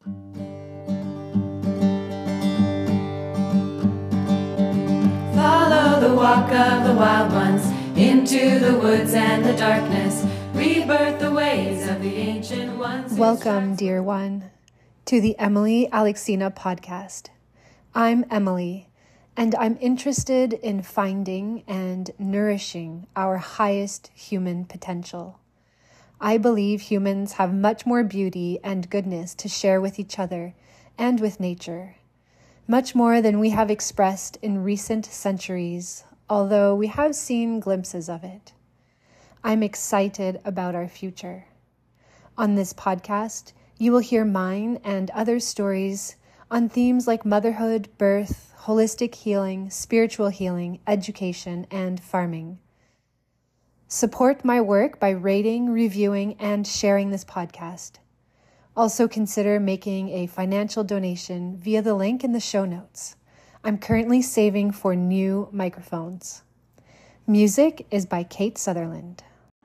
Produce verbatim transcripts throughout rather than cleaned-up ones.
Follow the walk of the wild ones into the woods and the darkness. Rebirth the ways of the ancient ones. Welcome, dear one, to the Emily Alexina podcast. I'm Emily, and I'm interested in finding and nourishing our highest human potential. I believe humans have much more beauty and goodness to share with each other and with nature, much more than we have expressed in recent centuries, although we have seen glimpses of it. I'm excited about our future. On this podcast, you will hear mine and others' stories on themes like motherhood, birth, holistic healing, spiritual healing, education, and farming. Support my work by rating, reviewing, and sharing this podcast. Also consider making a financial donation via the link in the show notes. I'm currently saving for new microphones. Music is by Kate Sutherland.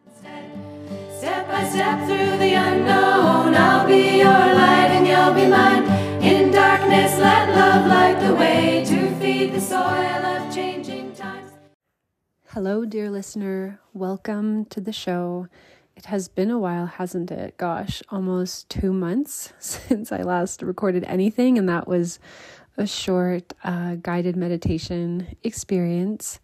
Step by step through the unknown, I'll be your light and you'll be mine. In darkness, let love light the way to feed the soil of changing times. Hello, dear listener. Welcome to the show. It has been a while, hasn't it? Gosh, almost two months since I last recorded anything, and that was a short uh, guided meditation experience.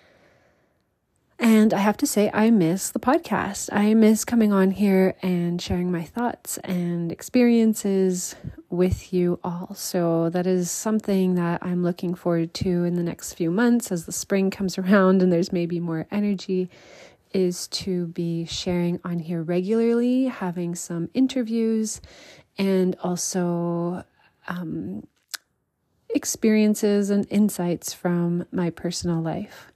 And I have to say, I miss the podcast. I miss coming on here and sharing my thoughts and experiences with you all. So that is something that I'm looking forward to in the next few months as the spring comes around and there's maybe more energy, is to be sharing on here regularly, having some interviews, and also um, experiences and insights from my personal life.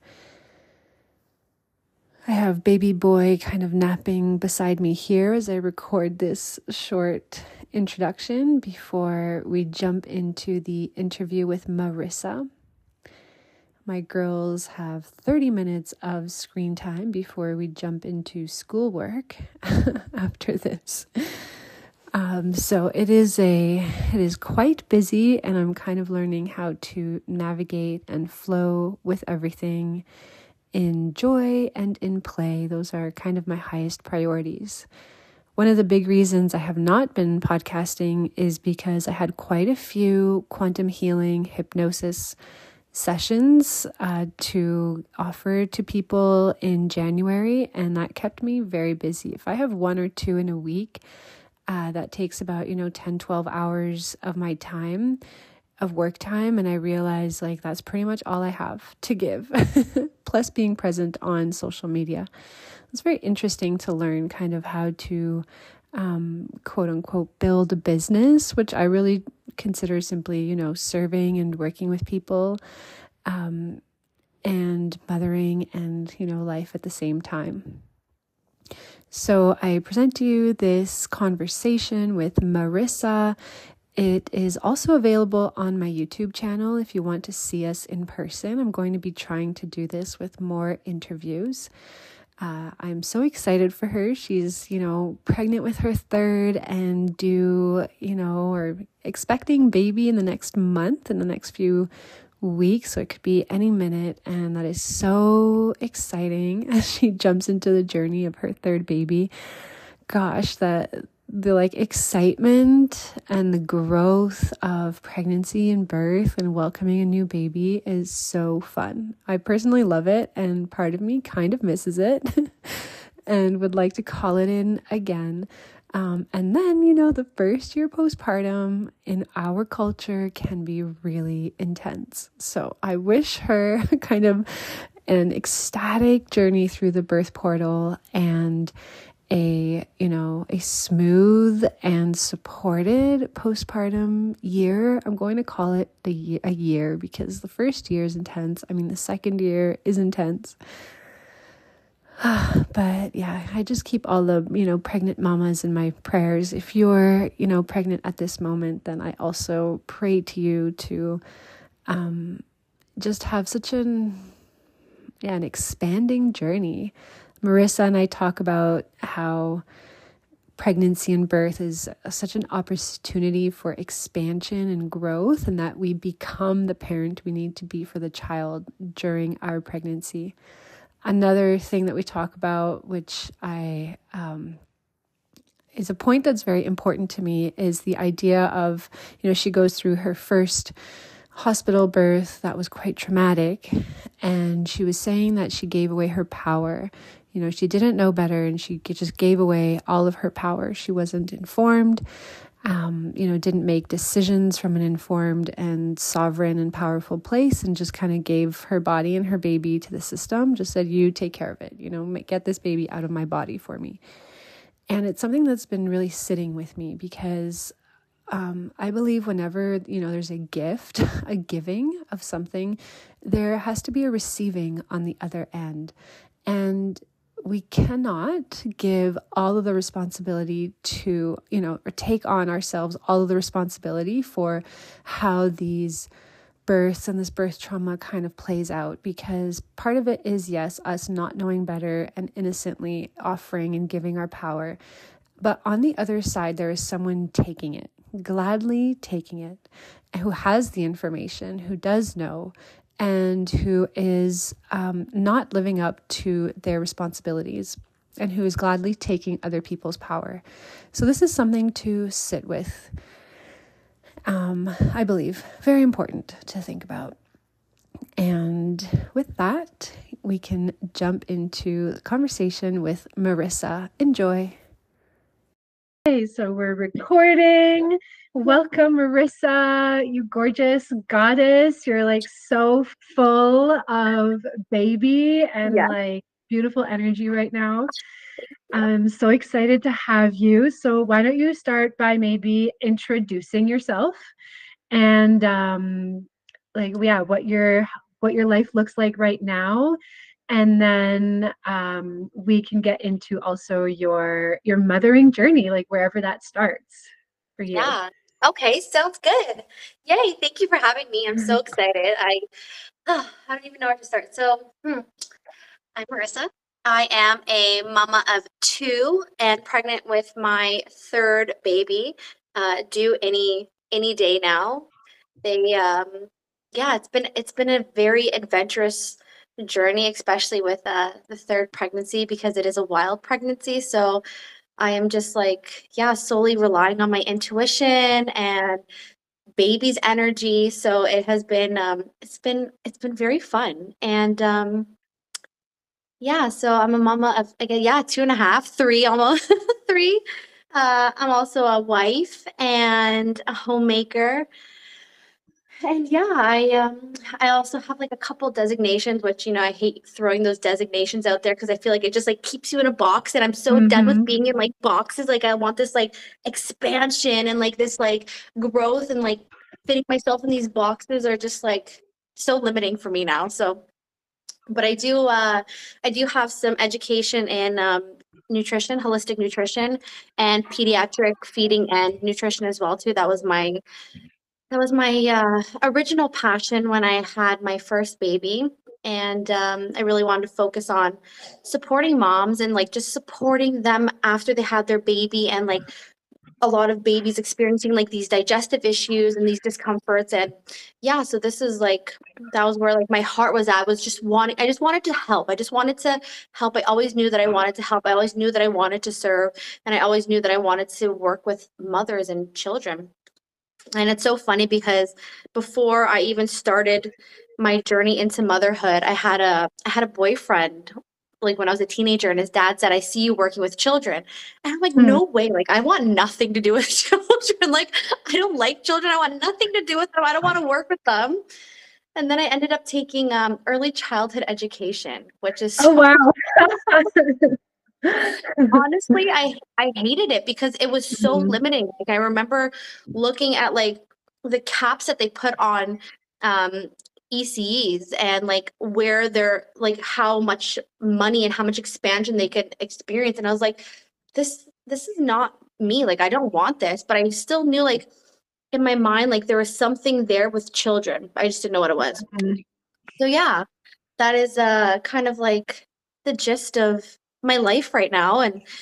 I have baby boy kind of napping beside me here as I record this short introduction before we jump into the interview with Marissa. My girls have thirty minutes of screen time before we jump into schoolwork after this. Um, so it is a, it is quite busy, and I'm kind of learning how to navigate and flow with everything in joy and in play. Those are kind of my highest priorities. One of the big reasons I have not been podcasting is because I had quite a few quantum healing hypnosis sessions uh, to offer to people in January, and that kept me very busy. If I have one or two in a week, uh, that takes about, you know, ten, twelve hours of my time, of work time, and I realize like that's pretty much all I have to give, plus being present on social media. It's very interesting to learn kind of how to um, quote unquote build a business, which I really consider simply, you know, serving and working with people um, and mothering and, you know, life at the same time. So I present to you this conversation with Marissa. It is also available on my YouTube channel if you want to see us in person. I'm going to be trying to do this with more interviews. Uh, I'm so excited for her. She's, you know, pregnant with her third and due, you know, or expecting baby in the next month, in the next few weeks. So it could be any minute. And that is so exciting as she jumps into the journey of her third baby. Gosh, that the like excitement and the growth of pregnancy and birth and welcoming a new baby is so fun. I personally love it, and part of me kind of misses it and would like to call it in again. Um, and then, you know, the first year postpartum in our culture can be really intense. So I wish her kind of an ecstatic journey through the birth portal and a, you know, a smooth and supported postpartum year. I'm going to call it the a year because the first year is intense. I mean, the second year is intense. But yeah, I just keep all the, you know, pregnant mamas in my prayers. If you're, you know, pregnant at this moment, then I also pray to you to um, just have such an, yeah, an expanding journey. Marissa and I talk about how pregnancy and birth is such an opportunity for expansion and growth, and that we become the parent we need to be for the child during our pregnancy. Another thing that we talk about, which I um, is a point that's very important to me, is the idea of, you know, she goes through her first hospital birth that was quite traumatic, and she was saying that she gave away her power. You know, she didn't know better, and she just gave away all of her power. She wasn't informed, um, you know, didn't make decisions from an informed and sovereign and powerful place, and just kind of gave her body and her baby to the system, just said, you take care of it, you know, get this baby out of my body for me. And it's something that's been really sitting with me, because um, I believe whenever, you know, there's a gift, a giving of something, there has to be a receiving on the other end. And we cannot give all of the responsibility to, you know, or take on ourselves all of the responsibility for how these births and this birth trauma kind of plays out, because part of it is, yes, us not knowing better and innocently offering and giving our power. But on the other side, there is someone taking it, gladly taking it, who has the information, who does know, and who is um, not living up to their responsibilities, and who is gladly taking other people's power. So this is something to sit with. Um, I believe very important to think about. And with that, we can jump into the conversation with Marissa. Enjoy. Okay, so we're recording. Welcome, Marissa, you gorgeous goddess. You're like so full of baby and yeah. like beautiful energy right now. I'm so excited to have you. So why don't you start by maybe introducing yourself and um, like, yeah, what your what your life looks like right now. And then um, we can get into also your your mothering journey, like wherever that starts for you. Yeah. Okay. Sounds good. Yay. Thank you for having me. I'm so excited. I oh, I don't even know where to start. So hmm, I'm Marissa. I am a mama of two and pregnant with my third baby, uh, due any any day now. They um yeah, it's been it's been a very adventurous journey, especially with uh, the third pregnancy, because it is a wild pregnancy. So I am just like, yeah, solely relying on my intuition and baby's energy. So it has been, um, it's been, it's been very fun. And um, yeah, so I'm a mama of, again, yeah, two and a half, three, almost three. Uh, I'm also a wife and a homemaker. And yeah, I um I also have like a couple designations, which, you know, I hate throwing those designations out there because I feel like it just like keeps you in a box, and I'm so mm-hmm. done with being in like boxes. Like I want this like expansion and like this like growth, and like fitting myself in these boxes are just like so limiting for me now. So, but I do uh I do have some education in um nutrition, holistic nutrition, and pediatric feeding and nutrition as well too. That was my That was my uh, original passion when I had my first baby. And um, I really wanted to focus on supporting moms and like just supporting them after they had their baby, and like a lot of babies experiencing like these digestive issues and these discomforts. And yeah, so this is like, that was where like my heart was at, was just wanting, I just wanted to help. I just wanted to help. I always knew that I wanted to help. I always knew that I wanted to serve. And I always knew that I wanted to work with mothers and children. And it's so funny because before I even started my journey into motherhood, I had a I had a boyfriend like when I was a teenager, and his dad said, "I see you working with children." And I'm like, hmm. no way. Like, I want nothing to do with children. Like, I don't like children. I want nothing to do with them. I don't want to work with them. And then I ended up taking um, early childhood education, which is so- oh wow. Honestly, I I hated it because it was so mm-hmm. limiting. Like I remember looking at like the caps that they put on um, E C Es, and like where they're like how much money and how much expansion they could experience, and I was like, this this is not me. Like I don't want this, but I still knew like in my mind like there was something there with children. I just didn't know what it was. Mm-hmm. So yeah, that is uh kind of like the gist of my life right now. And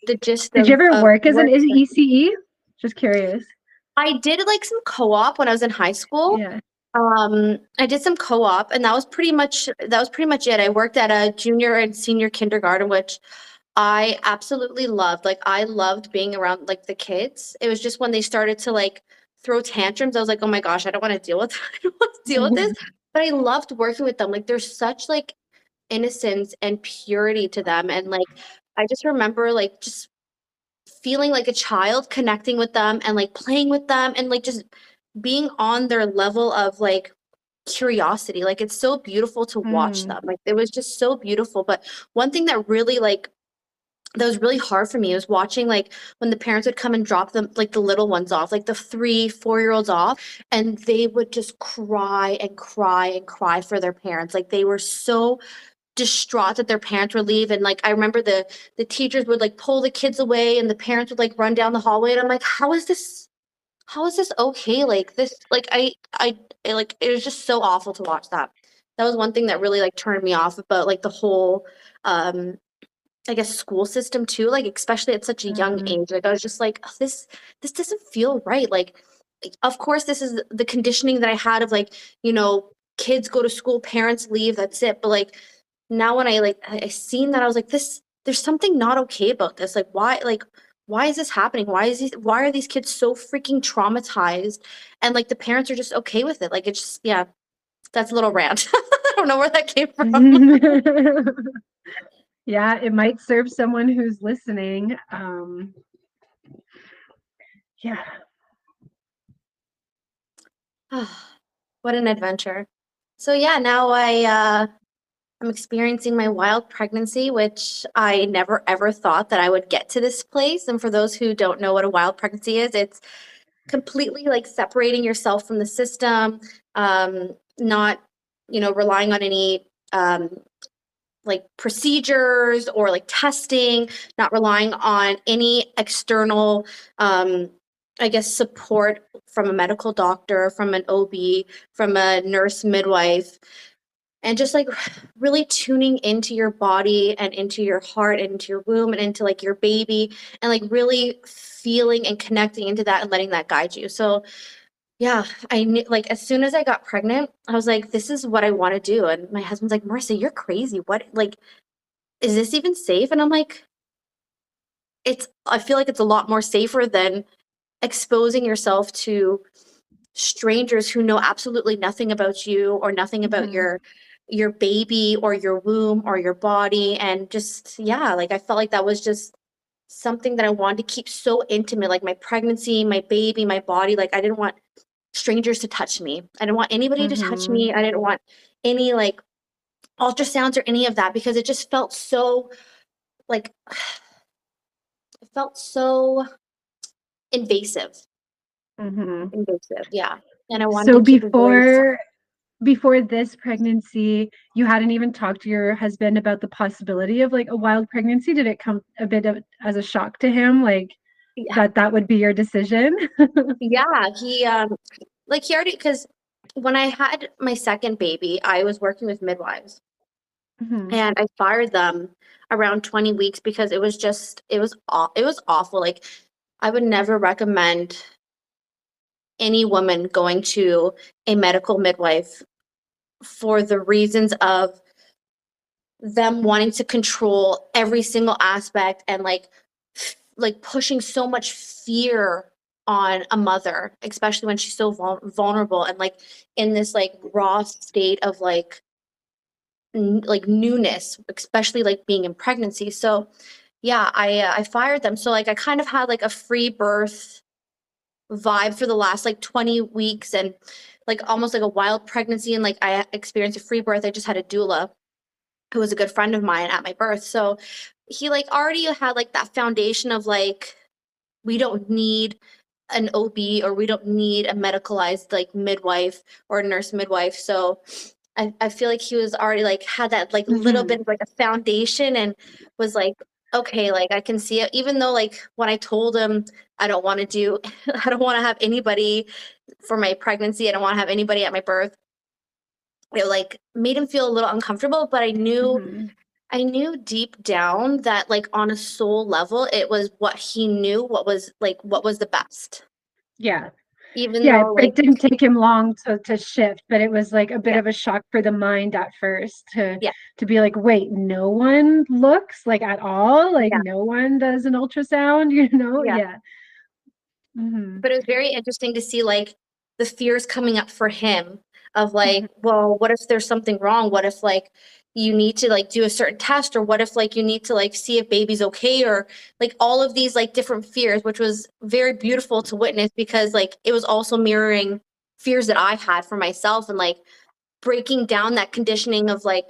the gist Did of, you ever of work as an work. E C E? Just curious. I did like some co-op when I was in high school. Yeah. Um, I did some co-op, and that was pretty much that was pretty much it. I worked at a junior and senior kindergarten, which I absolutely loved. Like I loved being around like the kids. It was just when they started to like throw tantrums, I was like, oh my gosh, I don't want to deal with that. I don't want to deal with this. But I loved working with them. Like there's such like innocence and purity to them. And like I just remember like just feeling like a child, connecting with them and like playing with them and like just being on their level of like curiosity. Like it's so beautiful to watch Mm. them. Like it was just so beautiful. But one thing that really like that was really hard for me was watching like when the parents would come and drop them like the little ones off, like the three, four year olds off, and they would just cry and cry and cry for their parents. Like they were so distraught that their parents would leave. And like I remember the the teachers would like pull the kids away and the parents would like run down the hallway. And I'm like, how is this how is this okay? Like this like I I, I like it was just so awful to watch that. That was one thing that really like turned me off about like the whole um I guess school system too, like especially at such a young Mm. age. Like I was just like, "Ugh, this this doesn't feel right. Like of course this is the conditioning that I had of like, you know, kids go to school, parents leave, that's it. But like now when I like I, I seen that, I was like, this there's something not okay about this. Like why like why is this happening? Why is these why are these kids so freaking traumatized? And like the parents are just okay with it. Like it's just yeah, that's a little rant. I don't know where that came from. Yeah, it might serve someone who's listening. Um, yeah. What an adventure. So yeah, now I uh I'm experiencing my wild pregnancy, which I never ever thought that I would get to this place. And for those who don't know what a wild pregnancy is, it's completely like separating yourself from the system, um, not, you know, relying on any um like procedures or like testing, not relying on any external um I guess support from a medical doctor, from an O B, from a nurse midwife, and just like really tuning into your body and into your heart and into your womb and into like your baby and like really feeling and connecting into that and letting that guide you. So yeah, I knew like as soon as I got pregnant, I was like, this is what I want to do. And my husband's like, Marissa, you're crazy. What like is this even safe? And I'm like, it's I feel like it's a lot more safer than exposing yourself to strangers who know absolutely nothing about you or nothing about Mhm. your your baby or your womb or your body. And just yeah, like I felt like that was just something that I wanted to keep so intimate, like my pregnancy, my baby, my body. Like I didn't want strangers to touch me. I didn't want anybody to touch Mhm. me. I didn't want any like ultrasounds or any of that because it just felt so like it felt so invasive. Mhm. Invasive, yeah. And I wanted So to keep it very before before this pregnancy, you hadn't even talked to your husband about the possibility of like a wild pregnancy? Did it come a bit of, as a shock to him, like yeah. that that would be your decision? Yeah, he um like he already because when I had my second baby, I was working with midwives Mhm. and I fired them around twenty weeks because it was just it was aw- it was awful. Like I would never recommend any woman going to a medical midwife for the reasons of them wanting to control every single aspect and like f- like pushing so much fear on a mother, especially when she's so vul- vulnerable and like in this like raw state of like n- like newness, especially like being in pregnancy. So yeah, I uh, I fired them. So like I kind of had like a free birth vibe for the last like twenty weeks and like almost like a wild pregnancy, and like I experienced a free birth. I just had a doula who was a good friend of mine at my birth. So he like already had like that foundation of like we don't need an O B or we don't need a medicalized like midwife or a nurse midwife. So I, I feel like he was already like had that like little Mhm. bit of like a foundation and was like, okay, like I can see it. Even though like when I told him I don't want to do I don't want to have anybody for my pregnancy, I don't want to have anybody at my birth, it like made him feel a little uncomfortable, but I knew Mhm. I knew deep down that like on a soul level, it was what he knew, what was like what was the best. Yeah. Even Yeah, though it like didn't take him long to to shift, but it was like a bit yeah, of a shock for the mind at first to yeah, to be like, wait, no one looks like at all, like yeah, no one does an ultrasound, you know? yeah. Yeah. Hmm. But it was very interesting to see like the fears coming up for him of like, Hmm. well, what if there's something wrong? What if like you need to like do a certain test, or what if like you need to like see if baby's okay, or like all of these like different fears, which was very beautiful to witness because like it was also mirroring fears that I had for myself and like breaking down that conditioning of like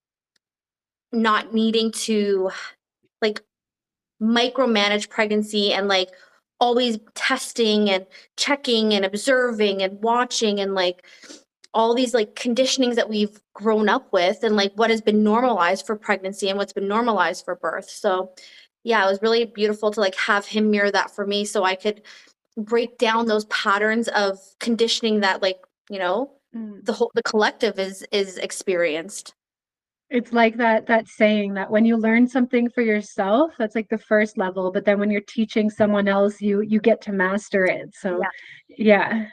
not needing to like micromanage pregnancy and like always testing and checking and observing and watching and like all these like conditionings that we've grown up with and like what has been normalized for pregnancy and what's been normalized for birth. So yeah, it was really beautiful to like have him mirror that for me so I could break down those patterns of conditioning that like, you know, the whole the collective is is experienced. It's like that that saying that when you learn something for yourself, that's like the first level, but then when you're teaching someone else, you you get to master it. So, Yeah. yeah.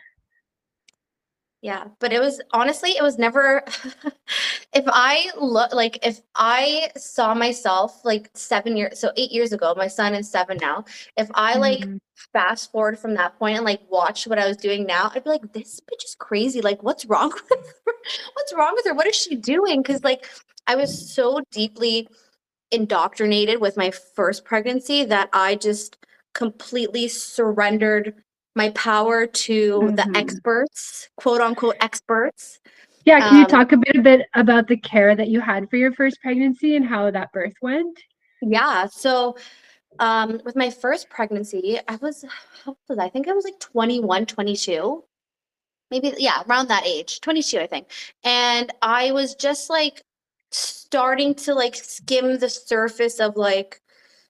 Yeah, but it was honestly, it was never if I look like if I saw myself like seven years, so eight years ago, my son is seven now. If I like Mhm. fast forward from that point and like watch what I was doing now, I'd be like, this bitch is crazy. Like, what's wrong with her? What's wrong with her? What is she doing? Because like I was so deeply indoctrinated with my first pregnancy that I just completely surrendered my power to the Mhm. experts, quote unquote experts. Yeah, can you Um, talk a bit a bit about the care that you had for your first pregnancy and how that birth went? yeah, so um, with my first pregnancy, I was, how old was I? I think I was like twenty-one, twenty-two, maybe, yeah, around that age, twenty-two, I think. And I was just like starting to like skim the surface of like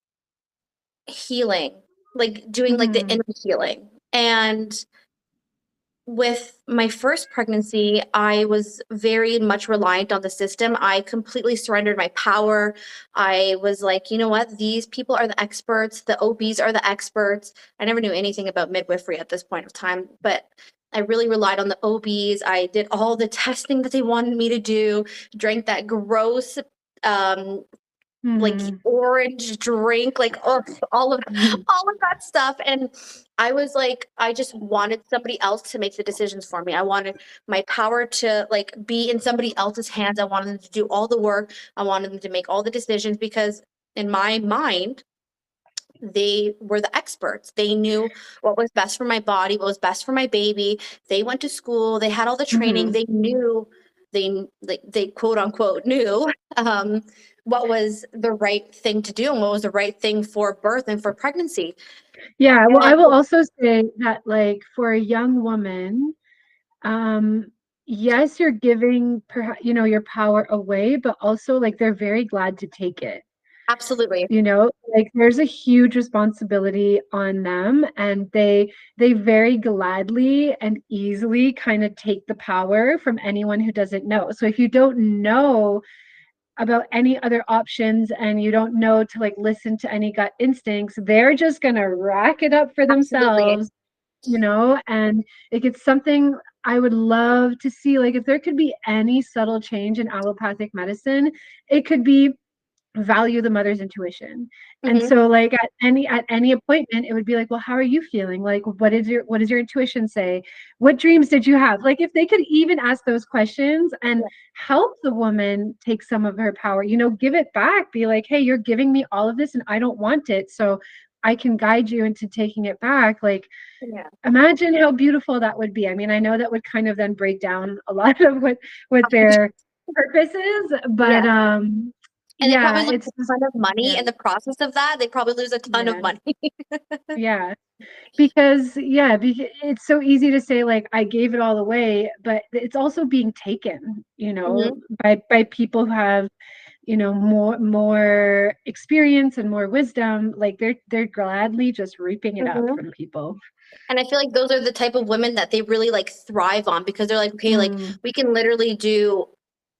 healing, like doing like the Mhm. inner healing. And with my first pregnancy, I was very much reliant on the system. I completely surrendered my power. I was like, you know what? These people are the experts. The O Bs are the experts. I never knew anything about midwifery at this point of time, but I really relied on the O Bs. I did all the testing that they wanted me to do, drank that gross um like Mhm. orange drink, like oh, all of Mhm. all of that stuff. And I was like, I just wanted somebody else to make the decisions for me. I wanted my power to like be in somebody else's hands. I wanted them to do all the work. I wanted them to make all the decisions because in my mind, they were the experts. They knew what was best for my body, what was best for my baby. They went to school, they had all the training, Mhm. they knew they like they quote unquote knew um, what was the right thing to do and what was the right thing for birth and for pregnancy. Yeah, well, I And will also say that like for a young woman, um, yes, you're giving perhaps you know your power away, but also like they're very glad to take it. absolutely. You know, like there's a huge responsibility on them, and they they very gladly and easily kind of take the power from anyone who doesn't know. So if you don't know about any other options and you don't know to like listen to any gut instincts, they're just gonna rack it up for Absolutely. themselves, you know, and like it's something I would love to see. Like if there could be any subtle change in allopathic medicine, it could be value the mother's intuition. And Hmm. so like at any at any appointment it would be like, well, how are you feeling? Like what is your what does your intuition say? What dreams did you have? Like if they could even ask those questions and Yeah. help the woman take some of her power, you know, give it back, be like, hey, you're giving me all of this and I don't want it, so I can guide you into taking it back. Like Yeah. imagine how beautiful that would be. I mean, I know that would kind of then break down a lot of what what their purpose is, but Yeah. um And they probably yeah, lose it's a just ton of money yeah, in the process of that. They probably lose a ton of yeah, money. yeah. Because yeah, because it's so easy to say like I gave it all away, but it's also being taken, you know, Hmm. by by people who have, you know, more more experience and more wisdom. Like they're they're gladly just reaping it up Hmm. from people. And I feel like those are the type of women that they really like thrive on because they're like, okay, like Mm, we can literally do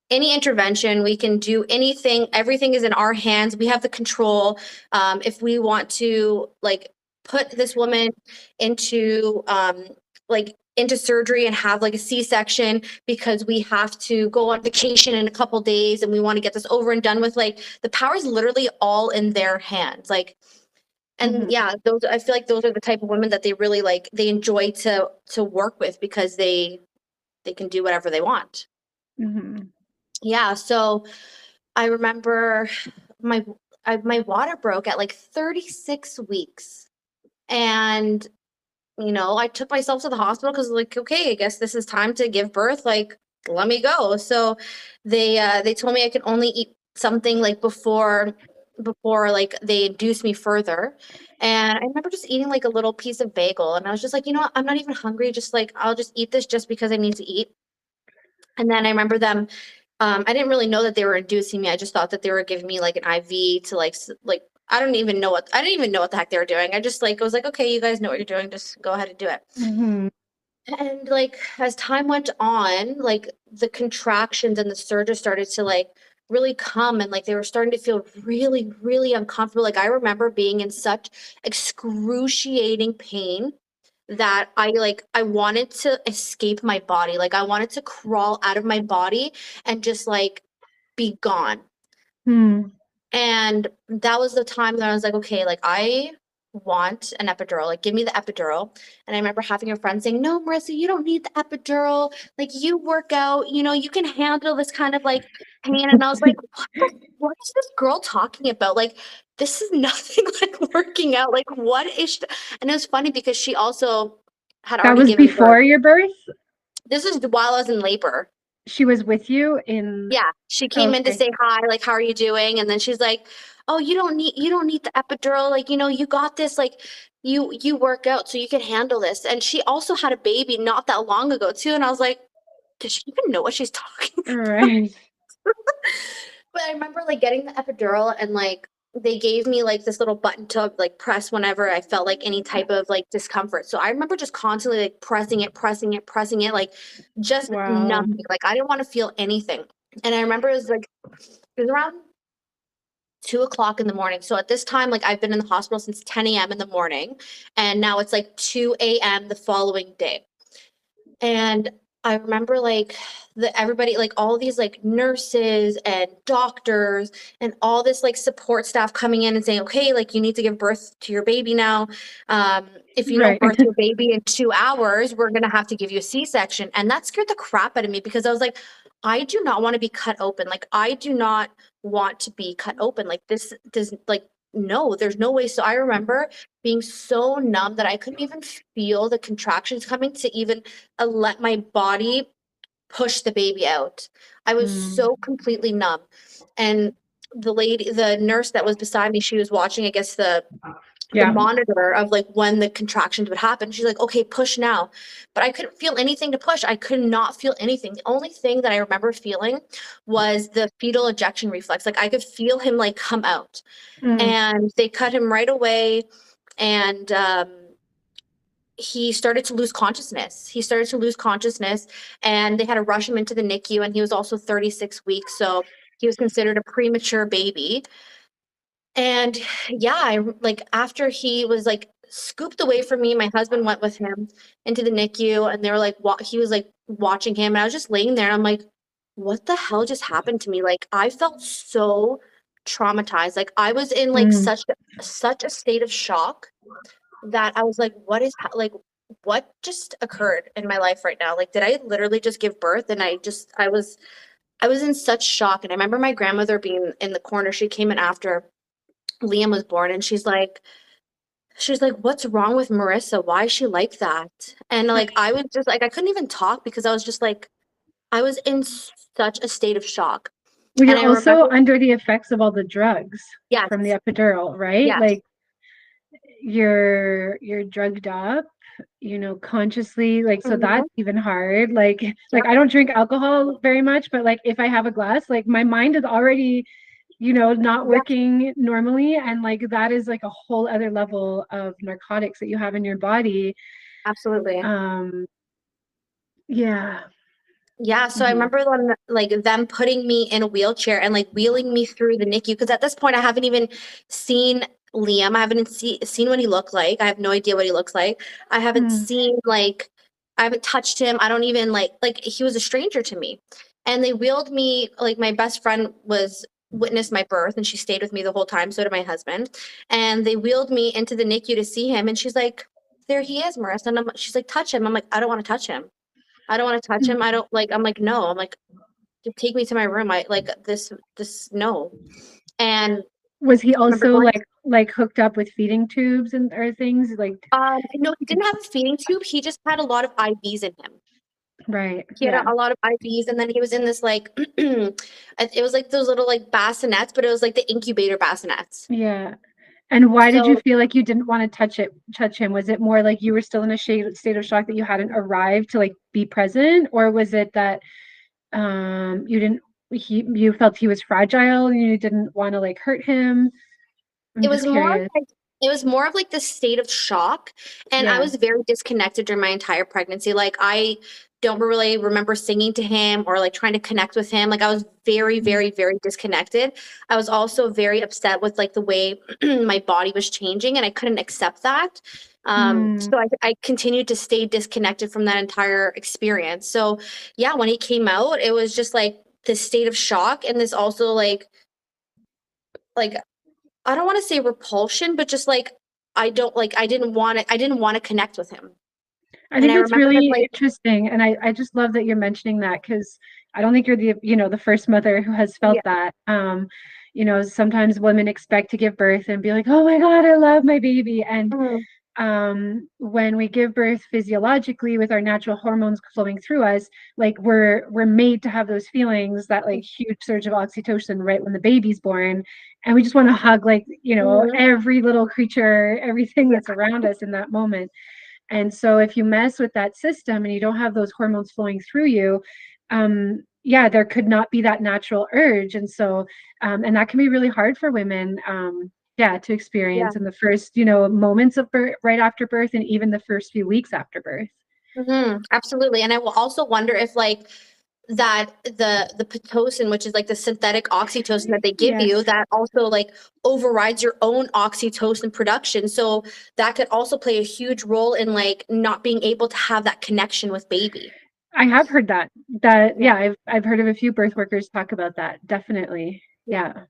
any intervention. We can do anything. Everything is in our hands. We have the control. Um, if we want to like put this woman into um, like into surgery and have like a C-section because we have to go on vacation in a couple days and we want to get this over and done with, like the power is literally all in their hands. Like, and Mhm. yeah, those, I feel like those are the type of women that they really like, they enjoy to, to work with because they, they can do whatever they want. Mhm. Yeah. So I remember my, I, my water broke at like thirty-six weeks. And, you know, I took myself to the hospital because like, okay, I guess this is time to give birth. Like, let me go. So they, uh, they told me I could only eat something like before, before like they induced me further. And I remember just eating like a little piece of bagel. And I was just like, you know what? I'm not even hungry. Just like, I'll just eat this just because I need to eat. And then I remember them, um, I didn't really know that they were inducing me. I just thought that they were giving me like an I V to like, s- like, I don't even know what, I didn't even know what the heck they were doing. I just like, was like, okay, you guys know what you're doing. Just go ahead and do it. Mhm. And like, as time went on, like the contractions and the surges started to like really come and like they were starting to feel really, really uncomfortable. Like I remember being in such excruciating pain that I like I wanted to escape my body. Like I wanted to crawl out of my body and just like be gone. Mhm. And that was the time that I was like, okay, like I want an epidural. Like give me the epidural. And I remember having a friend saying, no, Marissa, you don't need the epidural. Like you work out, you know, you can handle this kind of like pain. And I was like, what the, what is this girl talking about? Like this is nothing like working out. Like what is sh-? And it was funny because she also had That already was given birth. before your birth? This is while I was in labor. She was with you in Yeah, she came in to Okay. say hi, like, "How are you doing?" And then she's like, "Oh, you don't need you don't need the epidural, like, you know, you got this, like, you you work out, so you can handle this." And she also had a baby not that long ago too, and I was like, "Does she even know what she's talking?" Right. But I remember, like, getting the epidural and, like, they gave me, like, this little button to, like, press whenever I felt, like, any type of, like, discomfort. So I remember just constantly, like, pressing it, pressing it, pressing it, like, just Wow. nothing. Like, I didn't wanna feel anything. And I remember it was, like it was around two o'clock in the morning. So at this time, like, I've been in the hospital since ten A M in the morning, and now it's, like, two A M the following day. And I remember like the everybody like all these like nurses and doctors and all this like support staff coming in and saying, okay, like you need to give birth to your baby now. Um, if you don't Right. birth your baby in two hours, we're gonna have to give you a C-section. And that scared the crap out of me because I was like, I do not want to be cut open. Like I do not want to be cut open. Like this does like no, there's no way. So I remember being so numb that I couldn't even feel the contractions coming to even uh, let my body push the baby out. I was Mm. so completely numb. And the lady, the nurse that was beside me, she was watching, I guess, the the Yeah. monitor of like when the contractions would happen. She's like, okay, push now. But I couldn't feel anything to push. I could not feel anything. The only thing that I remember feeling was the fetal ejection reflex. Like I could feel him like come out. Mm. And they cut him right away. And um he started to lose consciousness. He started to lose consciousness, and they had to rush him into the N I C U, and he was also thirty-six weeks, so he was considered a premature baby. And yeah, I like after he was like scooped away from me, my husband went with him into the N I C U, and they were like, wa- he was like watching him, and I was just laying there, and I'm like, what the hell just happened to me? Like I felt so traumatized. Like I was in like Mm. such such a state of shock that I was like, what is ha- like what just occurred in my life right now? Like, did I literally just give birth? And I just I was I was in such shock. And I remember my grandmother being in the corner. She came in after Liam was born, and she's like, she's like, what's wrong with Marissa? Why is she like that? And like I was just like I couldn't even talk because I was just like I was in such a state of shock. Well, And you're I also remember, under the effects of all the drugs yes, from the epidural, right? yes, Like you're you're drugged up, you know, consciously, like so hmm that's even hard. Like yeah, like I don't drink alcohol very much, but like if I have a glass, like my mind is already, you know, not yeah, working normally. And like that is like a whole other level of narcotics that you have in your body. absolutely. Um, yeah. Yeah, so I Mhm. remember them, like them putting me in a wheelchair and like wheeling me through the N I C U because at this point I haven't even seen Liam. I haven't see, seen what he looked like. I have no idea what he looks like. I haven't Mm. seen like I haven't touched him. I don't even like like he was a stranger to me. And they wheeled me like my best friend was witnessed my birth and she stayed with me the whole time. So did my husband. And they wheeled me into the N I C U to see him. And she's like, "There he is, Marissa." And I'm, she's like, "Touch him." I'm like, "I don't want to touch him. I don't want to touch him. I don't like." I'm like, "No." I'm like, "Just take me to my room. I like this. This no." And Was he I remember also going. like like hooked up with feeding tubes and or things like? Um, no, he didn't have a feeding tube. He just had a lot of I Vs in him. Right. He had Yeah. a, a lot of I Vs, and then he was in this like, it it was like those little like bassinets, but it was like the incubator bassinets. Yeah. And why did you So feel like you didn't want to touch it, touch him? Was it more like you were still in a shade, state of shock that you hadn't arrived to like be present, or was it that um you didn't he you felt he was fragile and you didn't want to like hurt him? I'm it just was more of curious. like it was more of like the state of shock, and I Yeah. was very disconnected during my entire pregnancy. Like I don't really remember singing to him or like trying to connect with him. Like I was very, Mm. very, very disconnected. I was also very upset with like the way my body was changing, and I couldn't accept that. Um, Mm. so I, I continued to stay disconnected from that entire experience. So yeah, when he came out, it was just like this state of shock and this also like like I don't wanna say repulsion, but just, like, I don't like, I didn't wanna I didn't wanna connect with him, I and think I that's remember him, really like interesting, and I I just love that you're mentioning that because I don't think you're the you know the first mother who has felt yeah, that. Um, you know, sometimes women expect to give birth and be like, "Oh my God, I love my baby," and mhm, um, when we give birth physiologically with our natural hormones flowing through us, like we're we're made to have those feelings, that like huge surge of oxytocin right when the baby's born, and we just want to hug like you know mhm, every little creature, everything yeah, that's around us in that moment. And so if you mess with that system and you don't have those hormones flowing through you, um, yeah, there could not be that natural urge. And so, um, and that can be really hard for women, um, yeah, to yeah, experience in the first, you know, moments of birth, right after birth, and even the first few weeks after birth. mhm, absolutely, and I will also wonder if, like, that the the Pitocin, which is, like, the synthetic oxytocin that they give you, Yes. that also, like, overrides your own oxytocin production, so that could also play a huge role in, like, not being able to have that connection with baby. I have heard that. That Yeah, yeah, I've I've heard of a few birth workers talk about that. Definitely. yeah. Yeah.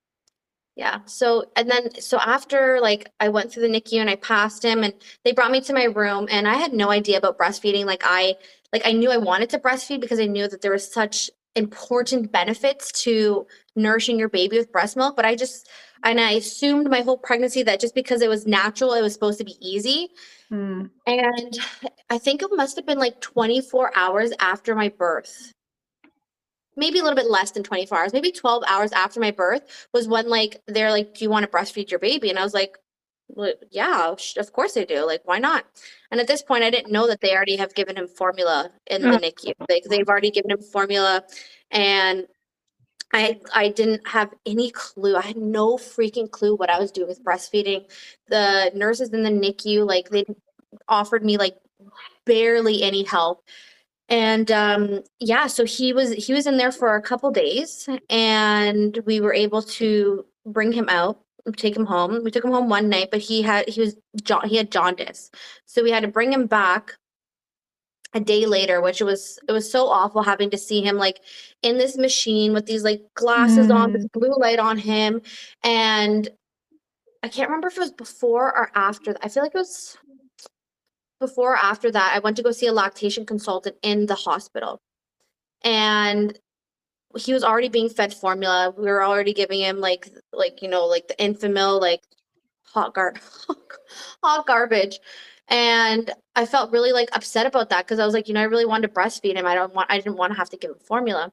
Yeah. So, and then, so after like I went through the N I C U and I passed him and they brought me to my room and I had no idea about breastfeeding. Like I, like I knew I wanted to breastfeed because I knew that there was such important benefits to nourishing your baby with breast milk. But I just, and I assumed my whole pregnancy that just because it was natural, it was supposed to be easy. Mm. And I think it must have been like twenty-four hours after my birth, maybe a little bit less than twenty-four hours, maybe twelve hours after my birth was when like they're like, "Do you want to breastfeed your baby?" And I was like, well, yeah, sh- of course I do. Like, why not? And at this point, I didn't know that they already have given him formula in the Oh, N I C U. Like, they've already given him formula, and I I didn't have any clue. I had no freaking clue what I was doing with breastfeeding. The nurses in the N I C U, like, they offered me like barely any help. And um yeah, so he was he was in there for a couple days and we were able to bring him out, take him home. We took him home one night, but he had he was jaun- he had jaundice. So we had to bring him back a day later, which was it was so awful having to see him like in this machine with these like glasses on, this mm. blue light on him. And I can't remember if it was before or after. I feel like it was before or after that. I went to go see a lactation consultant in the hospital. And he was already being fed formula. We were already giving him like like you know like the Enfamil, like hot gar hot garbage. And I felt really like upset about that because I was like, you know, I really wanted to breastfeed him. I don't want I didn't want to have to give him formula.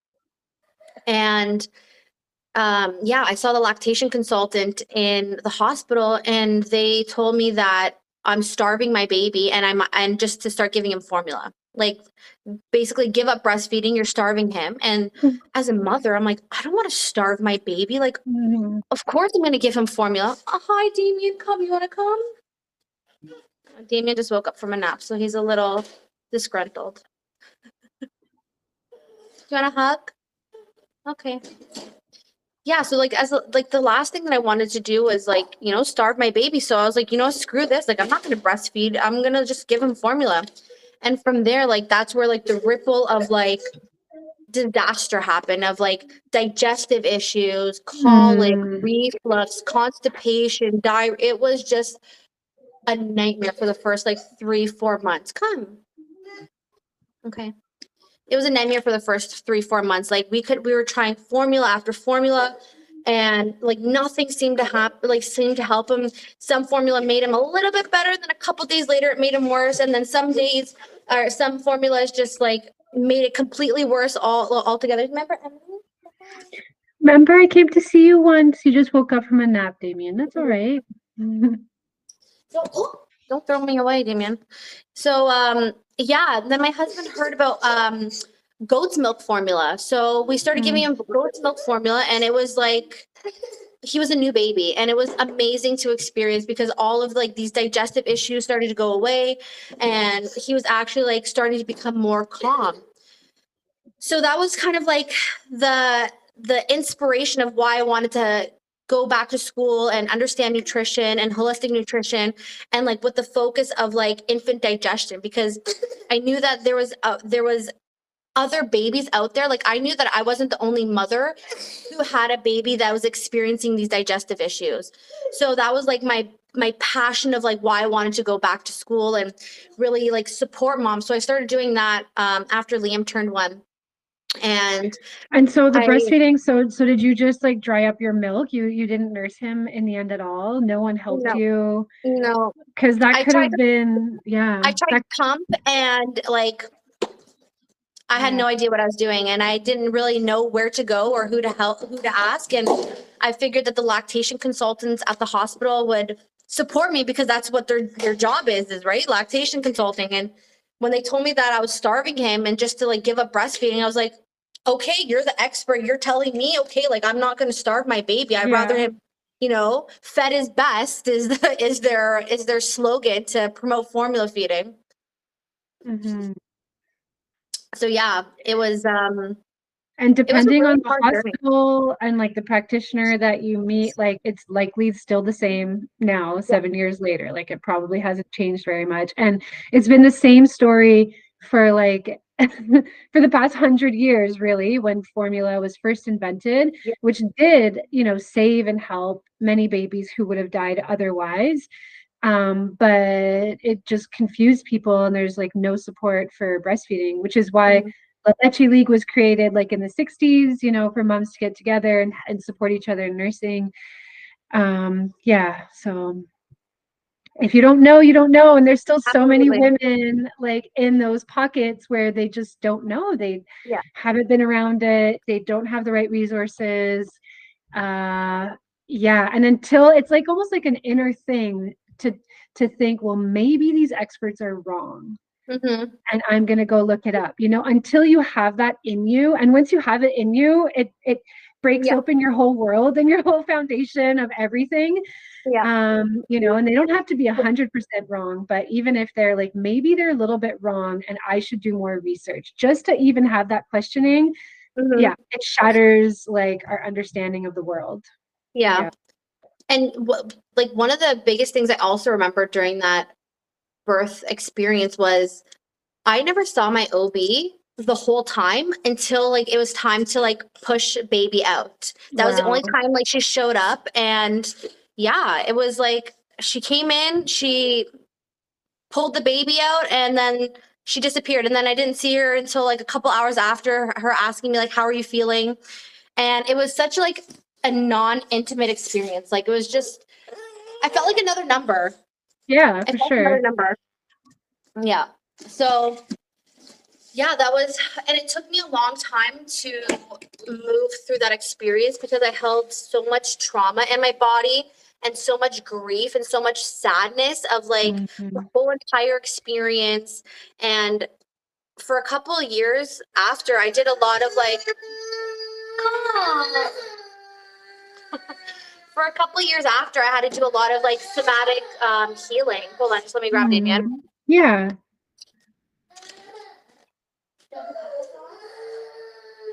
And um yeah, I saw the lactation consultant in the hospital and they told me that I'm starving my baby and I'm and just to start giving him formula. Like basically give up breastfeeding, you're starving him. And as a mother, I'm like, I don't want to starve my baby. Like, Mhm. of course I'm gonna give him formula. Oh, hi, Damien, come. You wanna come? Damien just woke up from a nap, so he's a little disgruntled. you want a hug? Okay. Yeah, so like as a, like the last thing that I wanted to do was like, you know, starve my baby. So I was like, you know, screw this. Like I'm not gonna breastfeed. I'm gonna just give him formula. And from there, like that's where like the ripple of like disaster happened of like digestive issues, colic, Mm. reflux, constipation, diarrhea. It was just a nightmare for the first like three, four months. Come. Okay. It was a nightmare for the first three, four months. Like we could, we were trying formula after formula, and like nothing seemed to happen. Like seemed to help him. Some formula made him a little bit better. Then a couple days later, it made him worse. And then some days, or some formulas just like made it completely worse all altogether. Remember Emily? Remember, I came to see you once. You just woke up from a nap, Damien. That's all right. So, oh, don't throw me away, Damien. So, um, yeah, then my husband heard about um, goat's milk formula. So we started giving him goat's milk formula, and it was like he was a new baby, and it was amazing to experience because all of like these digestive issues started to go away, and he was actually like starting to become more calm. So that was kind of like the the inspiration of why I wanted to go back to school and understand nutrition and holistic nutrition, and like with the focus of like infant digestion, because I knew that there was uh, there was other babies out there. Like I knew that I wasn't the only mother who had a baby that was experiencing these digestive issues. So that was like my my passion of like why I wanted to go back to school and really like support moms. So I started doing that um, after Liam turned one. And and so the I, breastfeeding, so so did you just like dry up your milk? You you didn't nurse him in the end at all? No one helped no, you? no, Because that I could tried have to, been, yeah. I tried That, to pump, and like I had yeah. no idea what I was doing, and I didn't really know where to go or who to help, who to ask. And I figured that the lactation consultants at the hospital would support me because that's what their their job is, is right, lactation consulting. And when they told me that I was starving him and just to like give up breastfeeding, I was like, okay, you're the expert. You're telling me, okay, like I'm not going to starve my baby. I'd rather Yeah. him, you know, fed is best is the, is their is their slogan to promote formula feeding. Mhm. So yeah, it was um And it was a depending really on the hard journey. hospital and like the practitioner that you meet, like it's likely still the same now, Yeah. seven years later. Like it probably hasn't changed very much. And it's been the same story for like for the past hundred years, really, when formula was first invented, Yeah. which did, you know, save and help many babies who would have died otherwise. Um, but it just confused people, and there's like no support for breastfeeding, which is why Mhm. La Leche League was created like in the sixties, you know, for moms to get together and, and support each other in nursing. Um, yeah, so if you don't know, you don't know. And there's still so many Absolutely. women like in those pockets where they just don't know. They Yeah. haven't been around it, they don't have the right resources. Uh, yeah, and until it's like almost like an inner thing to to think, well, maybe these experts are wrong Mm-hmm. and I'm going to go look it up, you know, until you have that in you. And once you have it in you, it, it breaks Yeah. open your whole world and your whole foundation of everything. Yeah. Um, you know, and they don't have to be a hundred percent wrong, but even if they're like, maybe they're a little bit wrong and I should do more research just to even have that questioning. Mm-hmm. Yeah. It shatters like our understanding of the world. Yeah. Yeah. And what, like one of the biggest things I also remember during that birth experience was I never saw my O B the whole time until like it was time to like push baby out. That was the Wow. only time like she showed up. And yeah, it was like she came in, she pulled the baby out, and then she disappeared. And then I didn't see her until like a couple hours after, her asking me like, how are you feeling? And it was such like a non-intimate experience. Like it was just, I felt like another number. Yeah, I for felt sure. another number. Yeah. So yeah, that was, and it took me a long time to move through that experience because I held so much trauma in my body and so much grief and so much sadness of like Mhm. the whole entire experience. And for a couple of years after, I did a lot of like, for a couple of years after, I had to do a lot of like somatic um, healing. Hold on, just let me grab Damien. Mhm. Yeah.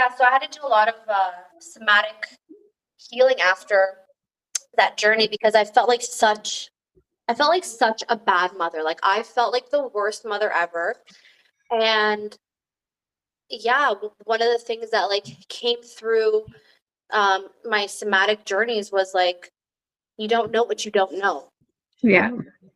Yeah, so I had to do a lot of uh, somatic healing after that journey because I felt like such I felt like such a bad mother. Like I felt like the worst mother ever. And yeah, w- one of the things that like came through um my somatic journeys was like you don't know what you don't know. Yeah.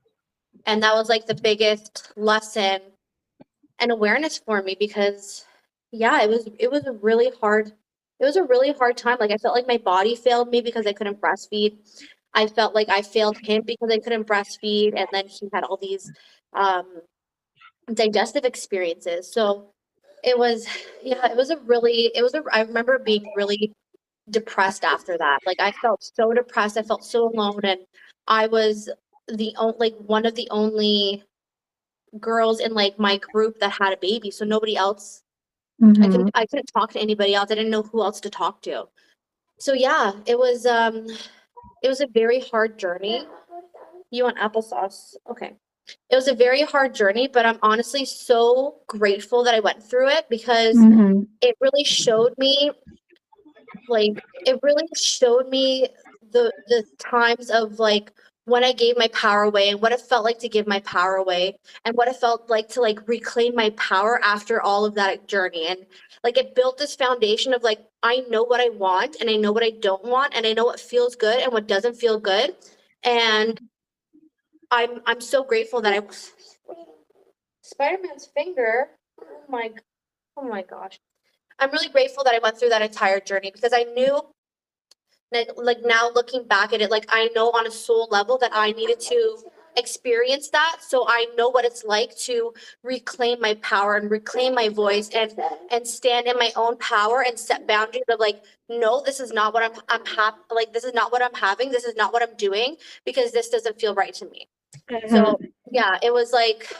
And that was like the biggest lesson and awareness for me because yeah, it was it was a really hard it was a really hard time. Like I felt like my body failed me because I couldn't breastfeed. I felt like I failed him because I couldn't breastfeed, and then he had all these um digestive experiences. So it was yeah, it was a really it was a I remember being really depressed after that. Like I felt so depressed, I felt so alone, and I was the only like one of the only girls in like my group that had a baby. So nobody else I Mm-hmm. couldn't I couldn't talk to anybody else. I didn't know who else to talk to. So yeah, it was um it was a very hard journey. You want applesauce? Okay. It was a very hard journey, but I'm honestly so grateful that I went through it because Mm-hmm. it really showed me like it really showed me the the times of like when I gave my power away and what it felt like to give my power away and what it felt like to like reclaim my power after all of that journey. And like it built this foundation of like I know what I want and I know what I don't want and I know what feels good and what doesn't feel good. And I'm I'm so grateful that I Spider-Man's finger. Oh my oh my gosh. I'm really grateful that I went through that entire journey because I knew like, like now looking back at it, like I know on a soul level that I needed to experience that. So I know what it's like to reclaim my power and reclaim my voice and and stand in my own power and set boundaries of like, no, this is not what I'm I'm happy like this is not what I'm having. This is not what I'm doing because this doesn't feel right to me. So yeah, it was like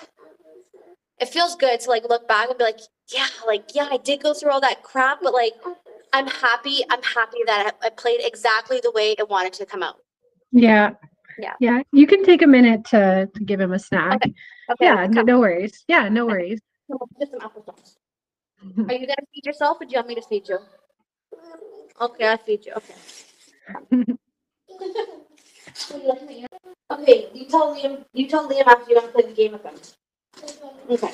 it feels good to like look back and be like, yeah, like yeah, I did go through all that crap, but like I'm happy. I'm happy that I I played exactly the way it wanted to come out. Yeah. Yeah. Yeah. You can take a minute to, to give him a snack. Okay. Okay. Yeah, no, Come. no worries. Yeah, no Okay. worries. Come on, get some applesauce. Are you gonna feed yourself, or do you want me to feed you? Okay, I'll feed you. Okay. Okay. You tell Liam. You tell Liam after you're done playing the game with him. Okay.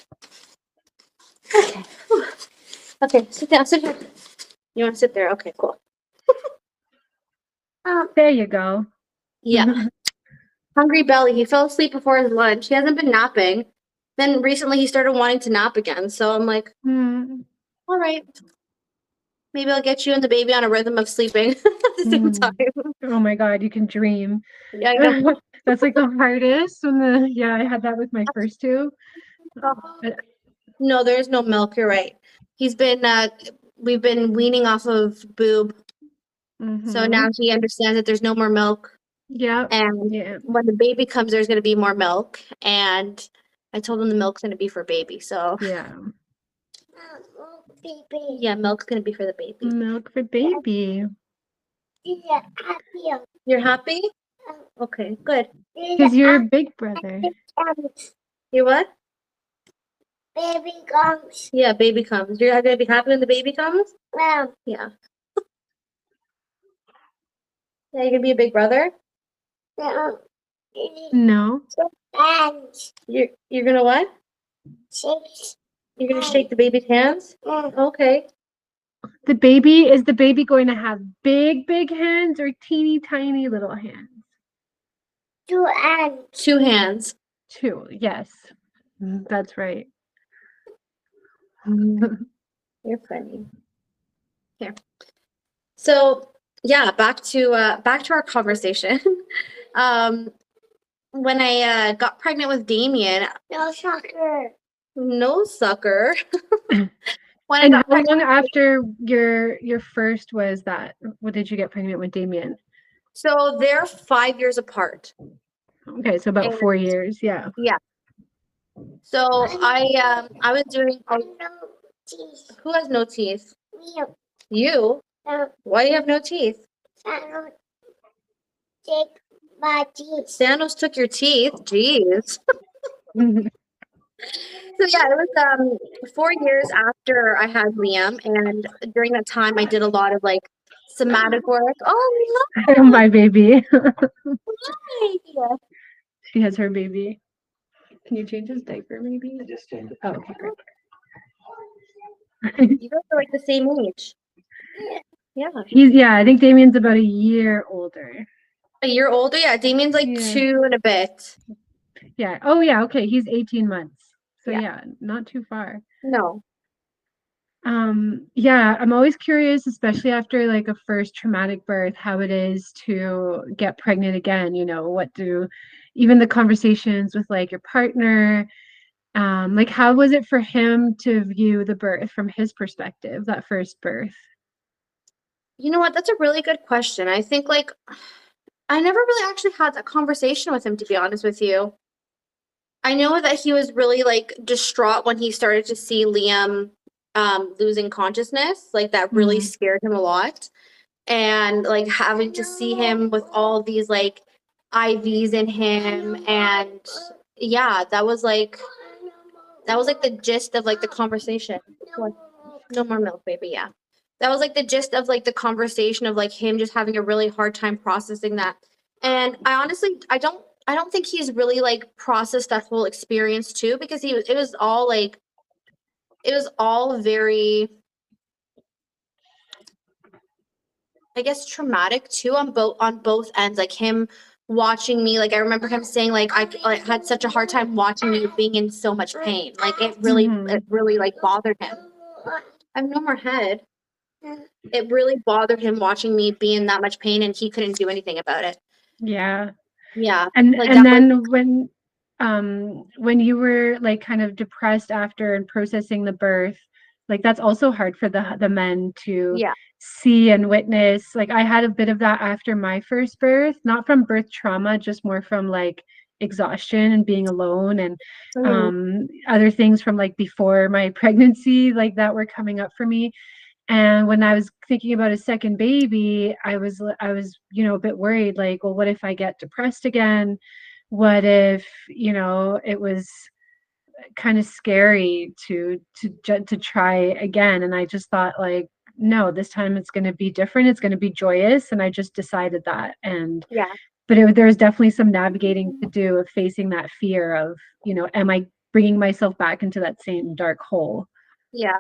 Okay. Okay. Sit down. Sit here. You want to sit there? Okay. Cool. Um. There you go. Yeah. Hungry belly. He fell asleep before his lunch. He hasn't been napping. Then recently he started wanting to nap again. So I'm like, Mm, all right, maybe I'll get you and the baby on a rhythm of sleeping at the same mm. time. Oh my God, you can dream. Yeah, I know. That's like the hardest when the, yeah, I had that with my first two. No, there's no milk. You're right. He's been, uh, we've been weaning off of boob. So Mhm. now he understands that there's no more milk. Yep. And Yeah. when the baby comes, there's going to be more milk. And I told him the milk's going to be for baby. So Yeah. yeah, milk's going to be for the baby. Milk for baby. You're happy? Okay, good. He's your big brother. You what? Baby comes. Yeah, baby comes. You're going to be happy when the baby comes? Well, Yeah. Yeah, you're going to be a big brother? no. No. And You're, you're going to what? six. You're going to shake the baby's hands? Mm. Okay. The baby, is the baby going to have big, big hands or teeny tiny little hands? Two and Two hands. Two. Yes. Mm, that's right. You're funny. Here. So yeah, back to uh back to our conversation. um when I uh got pregnant with Damien, no soccer. no sucker. When I And got how pregnant, long after your your first was that? What did you get pregnant with Damien? so they're five years apart. Okay, so about And four years. Yeah. yeah. So I um I was doing I know teeth. who has no teeth? Me. You? No, Why do you have no teeth? I don't take my teeth. Thanos took your teeth. Jeez. So yeah, it was um four years after I had Liam, and during that time, I did a lot of like somatic work. Oh My baby. no! She has her baby. Can you change his diaper maybe? I just changed it. Oh, okay, great. You guys are like the same age. Yeah, He's yeah, I think Damien's about a year older. a year older. Yeah, Damien's like Yeah. two and a bit. Yeah. Oh yeah, okay. He's eighteen months. So Yeah. yeah, not too far. No. Um, yeah, I'm always curious, especially after like a first traumatic birth, how it is to get pregnant again. You know, what do even the conversations with like your partner, um, like how was it for him to view the birth from his perspective, that first birth? You know what? That's a really good question. I think like I never really actually had that conversation with him, to be honest with you. I know that he was really like distraught when he started to see Liam um losing consciousness. Like that really Mhm. scared him a lot. And like having to see him with all these like I Vs in him, and yeah, that was like that was like the gist of like the conversation. What? No more milk, baby. Yeah. That was like the gist of like the conversation of like him just having a really hard time processing that. And I honestly, I don't, I don't think he's really like processed that whole experience too, because he was, it was all like, it was all very, I guess, traumatic too on both on both ends. Like him watching me, like I remember him saying like I, I had such a hard time watching you being in so much pain. Like it really, Mhm. it really like bothered him. I have no more head. It really bothered him watching me be in that much pain, and he couldn't do anything about it. Yeah. Yeah, And like and that was then when um when you were like kind of depressed after and processing the birth, like that's also hard for the the men to yeah. see and witness. Like I had a bit of that after my first birth, not from birth trauma, just more from like exhaustion and being alone and Mhm. um other things from like before my pregnancy like that were coming up for me. And when I was thinking about a second baby, I was I was, you know, a bit worried, like, well, what if I get depressed again? What if, you know, it was kind of scary to to ju- to try again? And I just thought like, no, this time it's going to be different. It's going to be joyous, and I just decided that. And Yeah, but it, there was definitely some navigating to do of facing that fear of, you know, am I bringing myself back into that same dark hole? yeah.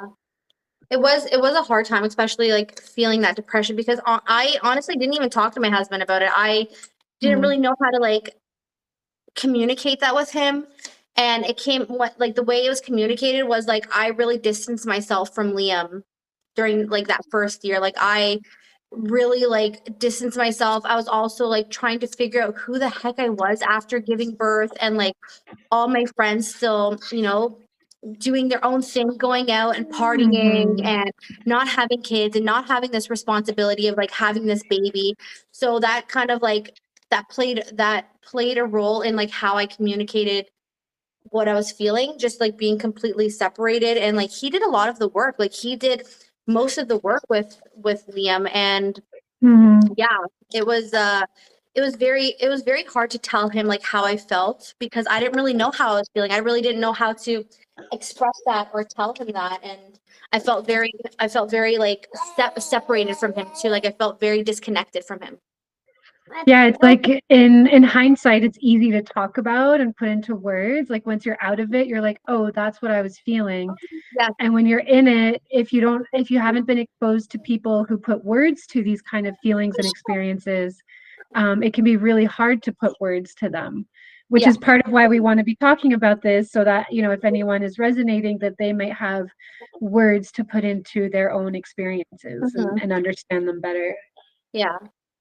It was it was a hard time, especially like feeling that depression because I I honestly didn't even talk to my husband about it. I didn't Mm, really know how to like communicate that with him. And it came what like the way it was communicated was like I really distanced myself from Liam during like that first year. Like I really like distanced myself. I was also like trying to figure out who the heck I was after giving birth, and like all my friends still, you know, doing their own thing, going out and partying mhm. and not having kids and not having this responsibility of like having this baby. So that kind of like that played that played a role in like how I communicated what I was feeling, just like being completely separated. And like he did a lot of the work. Like he did most of the work with with Liam. And Mhm. yeah, it was uh it was very it was very hard to tell him like how I felt because I didn't really know how I was feeling. I really didn't know how to express that or tell him that. And I felt very I felt very like se- separated from him too. Like I felt very disconnected from him. Yeah, it's like in in hindsight, it's easy to talk about and put into words. Like once you're out of it, you're like, oh, that's what I was feeling. Yeah. And when you're in it, if you don't, if you haven't been exposed to people who put words to these kind of feelings and experiences, um, it can be really hard to put words to them, which Yeah. is part of why we want to be talking about this, so that, you know, if anyone is resonating, that they might have words to put into their own experiences and, Mhm. and understand them better. Yeah.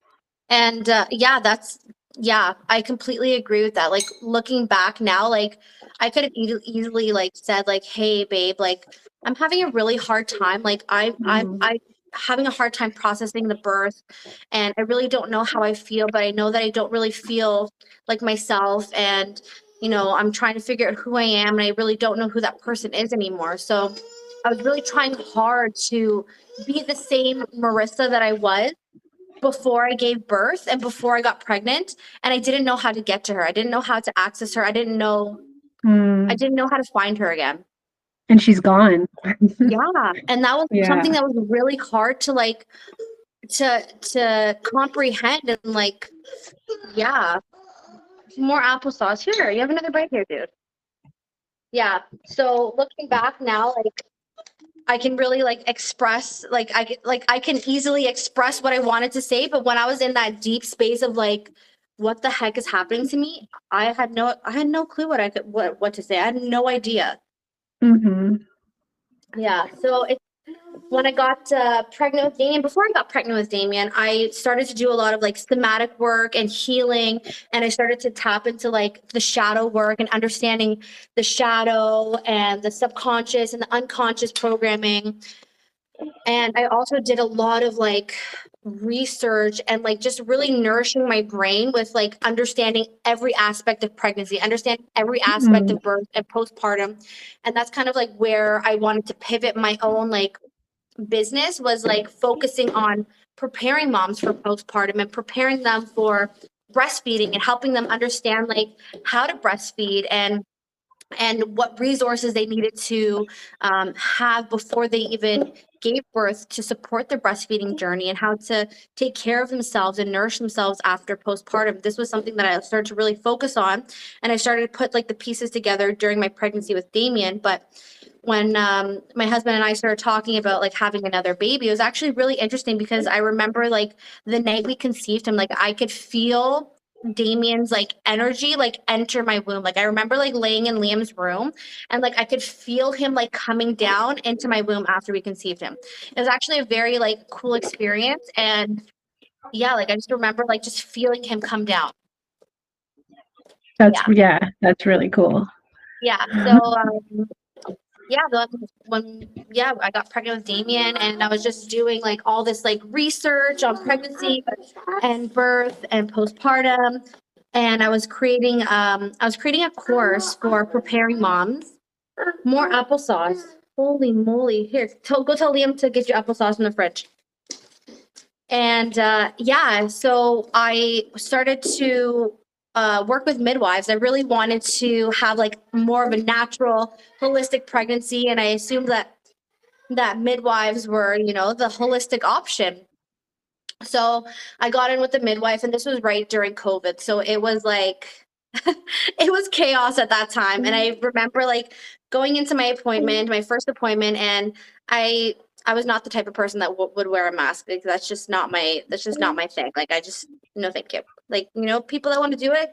And uh, yeah, that's yeah, I completely agree with that. Like looking back now, like I could have e- easily like said like, "Hey, babe, like I'm having a really hard time. Like I I Mhm. I having a hard time processing the birth, and I really don't know how I feel, but I know that I don't really feel like myself, and you know, I'm trying to figure out who I am, and I really don't know who that person is anymore." So I was really trying hard to be the same Marissa that I was before I gave birth and before I got pregnant, and I didn't know how to get to her. I didn't know how to access her. I didn't know Mm. I didn't know how to find her again. And she's gone. Yeah. And that was Yeah. something that was really hard to like to to comprehend and like yeah. More applesauce. Here, you have another bite here, dude. Yeah. So looking back now, like I can really like express like I get like I can easily express what I wanted to say, but when I was in that deep space of like what the heck is happening to me, I had no I had no clue what I could what what to say. I had no idea. Mm-hmm. Yeah. So it when I got uh, pregnant with Damien, before I got pregnant with Damien, I started to do a lot of like somatic work and healing. And I started to tap into like the shadow work and understanding the shadow and the subconscious and the unconscious programming. And I also did a lot of like research and like just really nourishing my brain with like understanding every aspect of pregnancy, understanding every aspect Mm. of birth and postpartum. And that's kind of like where I wanted to pivot my own like business was like focusing on preparing moms for postpartum and preparing them for breastfeeding and helping them understand like how to breastfeed and and what resources they needed to um, have before they even gave birth to support their breastfeeding journey and how to take care of themselves and nourish themselves after postpartum. This was something that I started to really focus on, and I started to put like the pieces together during my pregnancy with Damien. But when um, my husband and I started talking about like having another baby, it was actually really interesting because I remember like the night we conceived him, like I could feel Damien's like energy like enter my womb. Like I remember like laying in Liam's room and like I could feel him like coming down into my womb after we conceived him. It was actually a very like cool experience. And yeah, like I just remember like just feeling him come down. That's Yeah. yeah, that's really cool. Yeah. So um yeah, the, when yeah, I got pregnant with Damien and I was just doing like all this like research on pregnancy and birth and postpartum. And I was creating um I was creating a course for preparing moms. More applesauce. Holy moly. Here, tell, go tell Liam to get you applesauce in the fridge. And uh, yeah, so I started to uh, work with midwives. I really wanted to have like more of a natural, holistic pregnancy, and I assumed that that midwives were, you know, the holistic option. So I got in with the midwife, and this was right during COVID. So it was like it was chaos at that time. And I remember like going into my appointment, my first appointment, and I I was not the type of person that w- would wear a mask because that's just not my that's just not my thing. Like I just no thank you. Like, you know, people that want to do it,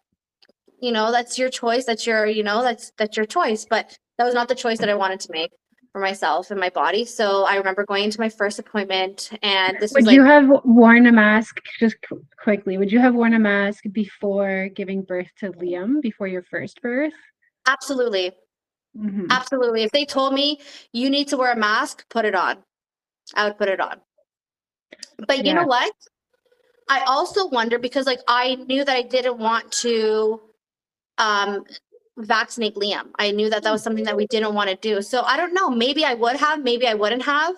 you know, that's your choice. That's your, you know, that's that's your choice. But that was not the choice that I wanted to make for myself and my body. So I remember going into my first appointment and this was Would like you have worn a mask, just qu- quickly, would you have worn a mask before giving birth to Liam, before your first birth? absolutely, Mhm. absolutely. If they told me you need to wear a mask, put it on. I would put it on. But you Yeah. know what? I also wonder because like I knew that I didn't want to um vaccinate Liam. I knew that that was something that we didn't want to do. So I don't know, maybe I would have, maybe I wouldn't have.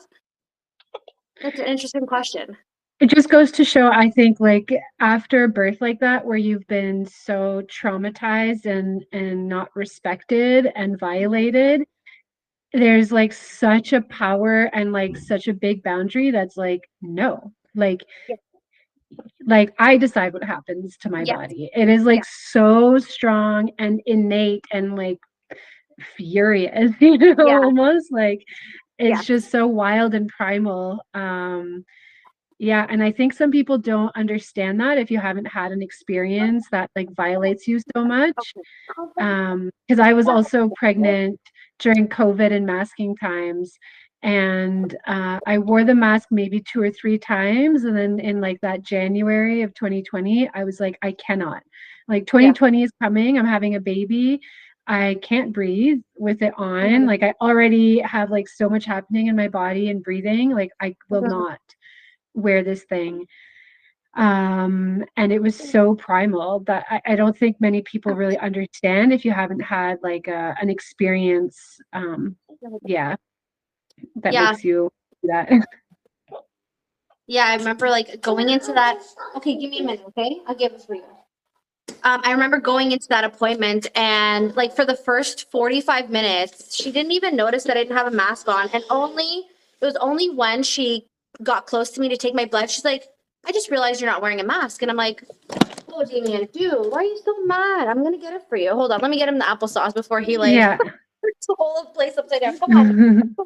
That's an interesting question. It just goes to show, I think, like after a birth like that, where you've been so traumatized and and not respected and violated, there's like such a power and like such a big boundary that's like, no, like Yeah. like I decide what happens to my Yes. body. It is Yeah. like so strong and innate and like furious, you know, Yeah. almost like Yeah. it's just so wild and primal. Um, yeah, and I think some people don't understand that if you haven't had an experience that like violates you so much. Um, because I was also pregnant during COVID and masking times, and uh, I wore the mask maybe two or three times, and then in like that January of twenty twenty, I was like, I cannot. Like Yeah. twenty twenty is coming. I'm having a baby. I can't breathe with it on. Mhm. Like I already have like so much happening in my body and breathing. Like I will Mhm. not wear this thing. Um, and it was so primal that I, I don't think many people really understand if you haven't had like a, an experience, um, yeah, that Yeah. makes you do that. Yeah. I remember like going into that. Okay, give me a minute, okay? I'll give it for you. Um, I remember going into that appointment and like for the first forty-five minutes, she didn't even notice that I didn't have a mask on. And only, it was only when she got close to me to take my blood, she's like, I just realized you're not wearing a mask. And I'm like, oh, Damien, dude, why are you so mad? I'm going to get it for you. Hold on. Let me get him the applesauce before he like Yeah. turns the whole place upside down. Come on.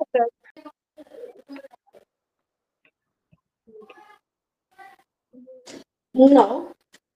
No.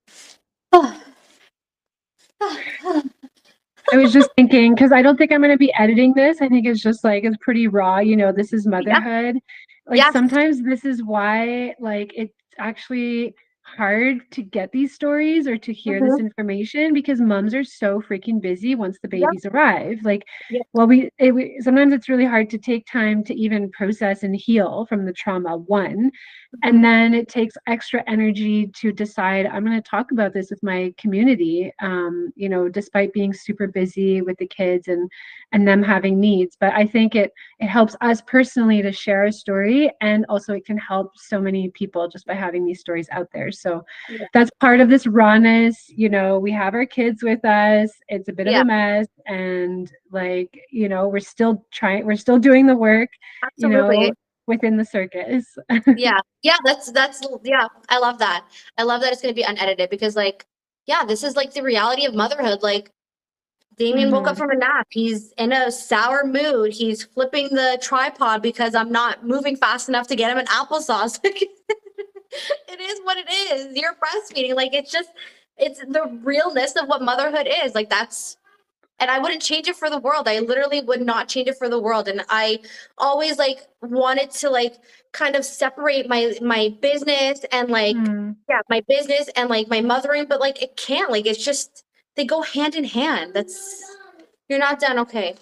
I was just thinking, because I don't think I'm going to be editing this. I think it's just like, it's pretty raw. You know, this is motherhood. Like Yes. sometimes this is why, like, it's actually hard to get these stories or to hear this Mhm. information because moms are so freaking busy once the Yep. babies arrive. Like, Yep. well, we, it, we sometimes it's really hard to take time to even process and heal from the trauma, one. And then it takes extra energy to decide, I'm going to talk about this with my community, um, you know, despite being super busy with the kids and and them having needs. But I think it it helps us personally to share a story, and also it can help so many people just by having these stories out there. So Yeah. that's part of this rawness. You know, we have our kids with us. It's a bit of Yeah. a mess, and like, you know, we're still trying, we're still doing the work, you Absolutely. know, within the circus. Yeah. Yeah. That's, that's, yeah. I love that. I love that it's going to be unedited because like, yeah, this is like the reality of motherhood. Like Damien woke up Mhm. from a nap. He's in a sour mood. He's flipping the tripod because I'm not moving fast enough to get him an applesauce. It is what it is. You're breastfeeding. Like it's just, it's the realness of what motherhood is. Like that's, and I wouldn't change it for the world. I literally would not change it for the world. And I always like wanted to like kind of separate my my business and like Mm. yeah, my business and like my mothering, but like it can't. Like it's just they go hand in hand. That's you're not done. Okay.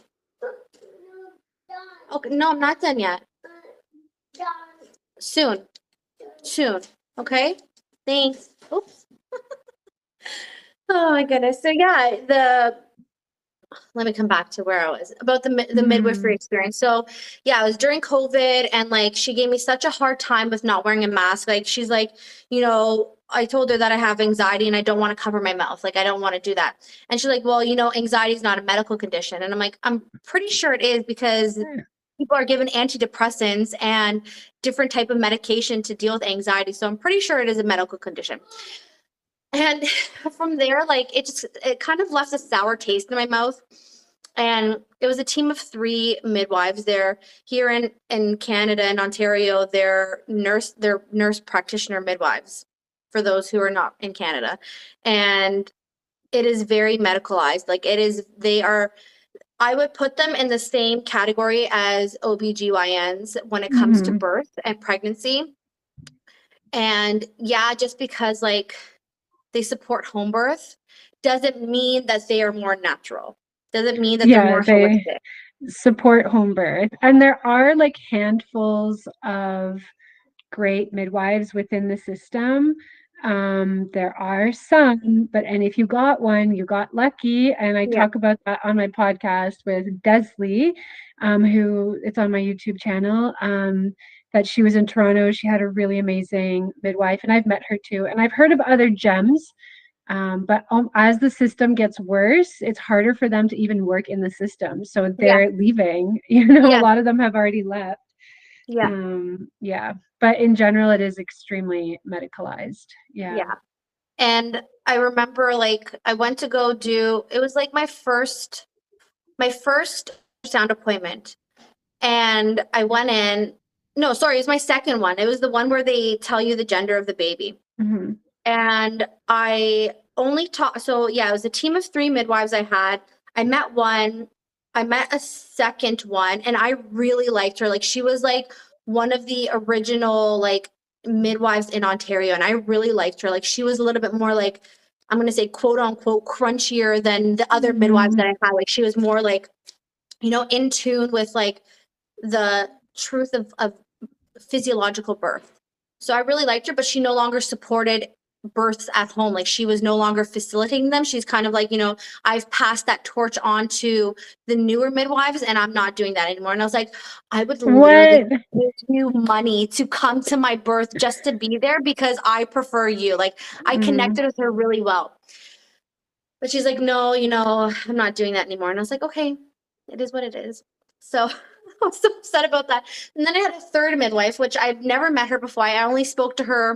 Okay. No, I'm not done yet. Soon. Soon. Okay. Thanks. Oops. Oh my goodness. So yeah, the let me come back to where I was about the mi- the midwifery Mhm. experience. So yeah, it was during COVID, and like she gave me such a hard time with not wearing a mask. Like she's like, you know, I told her that I have anxiety and I don't want to cover my mouth. Like I don't want to do that. And she's like, well, you know, anxiety is not a medical condition. And I'm like, I'm pretty sure it is because Yeah. people are given antidepressants and different type of medication to deal with anxiety. So I'm pretty sure it is a medical condition. And from there, like it just it kind of left a sour taste in my mouth. And it was a team of three midwives. They're here in, in Canada and Ontario. They're nurse, they're nurse practitioner midwives for those who are not in Canada. And it is very medicalized. Like it is, they are, I would put them in the same category as O B G Y Ns when it comes to Mhm. birth and pregnancy. And yeah, just because like they support home birth doesn't mean that they are more natural. Doesn't mean that they're Yeah, more they holistic. support home birth. And there are like handfuls of great midwives within the system. Um, there are some, but and if you got one, you got lucky. And I Yeah. talk about that on my podcast with Desley, um, who it's on my YouTube channel. Um, that she was in Toronto. She had a really amazing midwife, and I've met her too. And I've heard of other gems. Um, but um, as the system gets worse, it's harder for them to even work in the system. So Yeah. they're leaving. You know, a Yeah. lot of them have already left. Yeah. Um, yeah, but in general, it is extremely medicalized. Yeah. Yeah. And I remember like I went to go do it was like my first my first sound appointment. And I went in. No, sorry, it was my second one. It was the one where they tell you the gender of the baby. Mhm. And I only taught, so yeah, it was a team of three midwives I had. I met one, I met a second one, and I really liked her. Like, she was like one of the original, like, midwives in Ontario, and I really liked her. Like, she was a little bit more like, I'm going to say, quote unquote, crunchier than the other midwives that Mhm. I had. Like, she was more like, you know, in tune with like the truth of, of physiological birth. So I really liked her, but she no longer supported births at home. Like she was no longer facilitating them. She's kind of like, you know, I've passed that torch on to the newer midwives and I'm not doing that anymore. And I was like, I would literally What? give you money to come to my birth just to be there because I prefer you. Like I Mm. connected with her really well. But she's like, no, you know, I'm not doing that anymore. And I was like, okay, it is what it is. So I was so upset about that. And then I had a third midwife, which I've never met her before. I only spoke to her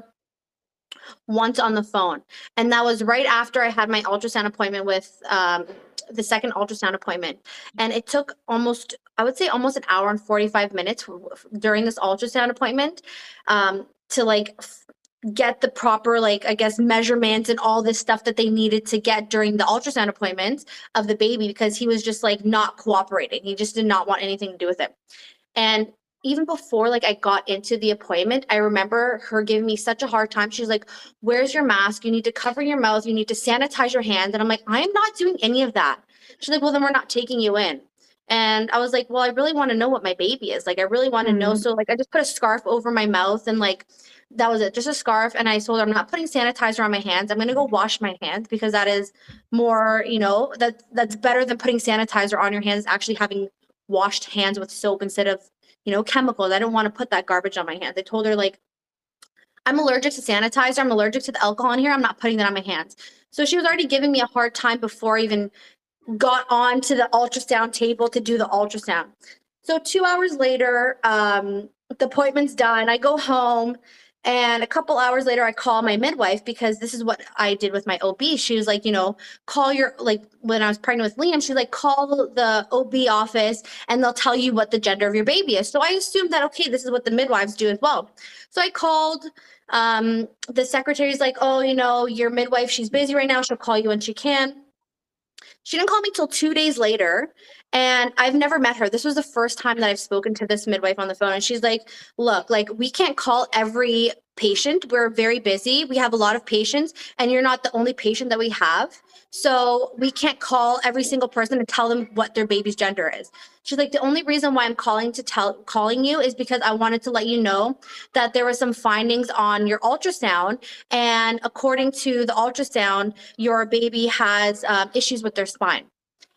once on the phone. And that was right after I had my ultrasound appointment with um, the second ultrasound appointment. And it took almost, I would say almost an hour and forty-five minutes during this ultrasound appointment um, to like f- get the proper, like, I guess, measurements and all this stuff that they needed to get during the ultrasound appointments of the baby, because he was just like not cooperating. He just did not want anything to do with it. And even before like I got into the appointment, I remember her giving me such a hard time. She's like, where's your mask? You need to cover your mouth. You need to sanitize your hands. And I'm like, I am not doing any of that. She's like, well, then we're not taking you in. And I was like, well, I really want to know what my baby is. Like, I really want to know. Mm. So like, I just put a scarf over my mouth and like, that was it, just a scarf. And I told her, I'm not putting sanitizer on my hands. I'm going to go wash my hands, because that is more, you know, that that's better than putting sanitizer on your hands, actually having washed hands with soap instead of, you know, chemicals. I don't want to put that garbage on my hands. I told her, like, I'm allergic to sanitizer. I'm allergic to the alcohol in here. I'm not putting that on my hands. So she was already giving me a hard time before I even got on to the ultrasound table to do the ultrasound. So two hours later, um, the appointment's done. I go home. And a couple hours later, I call my midwife, because this is what I did with my O B. She was like, you know, call your, like, when I was pregnant with Liam, she's like, call the O B office and they'll tell you what the gender of your baby is. So I assumed that, okay, this is what the midwives do as well. So I called, um, the secretary's like, oh, you know, your midwife, she's busy right now. She'll call you when she can. She didn't call me till two days later, and I've never met her. This was the first time that I've spoken to this midwife on the phone. And she's like, look, like, we can't call every patient. We're very busy. We have a lot of patients, and you're not the only patient that we have. So we can't call every single person and tell them what their baby's gender is. She's like, the only reason why I'm calling to tell calling you is because I wanted to let you know that there were some findings on your ultrasound. And according to the ultrasound, your baby has um, issues with their spine.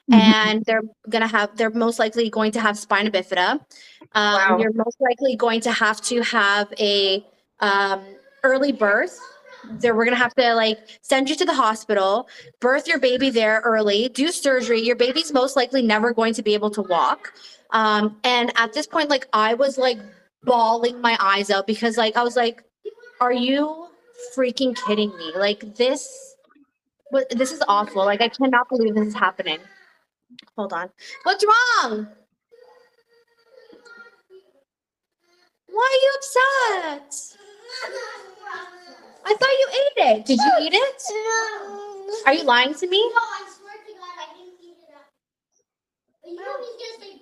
And they're gonna have, they're most likely going to have spina bifida. Um, Wow. You're most likely going to have to have a um, early birth. There, we're gonna have to like send you to the hospital, birth your baby there early, do surgery. Your baby's most likely never going to be able to walk. Um, and at this point, like, I was like bawling my eyes out, because like I was like, are you freaking kidding me? Like, this, what, this is awful. Like, I cannot believe this is happening. Hold on. What's wrong? Why are you upset? I thought you ate it. Did you eat it? No. Are you lying to me? No, I swear to God, I didn't eat it up. But you know he's gonna say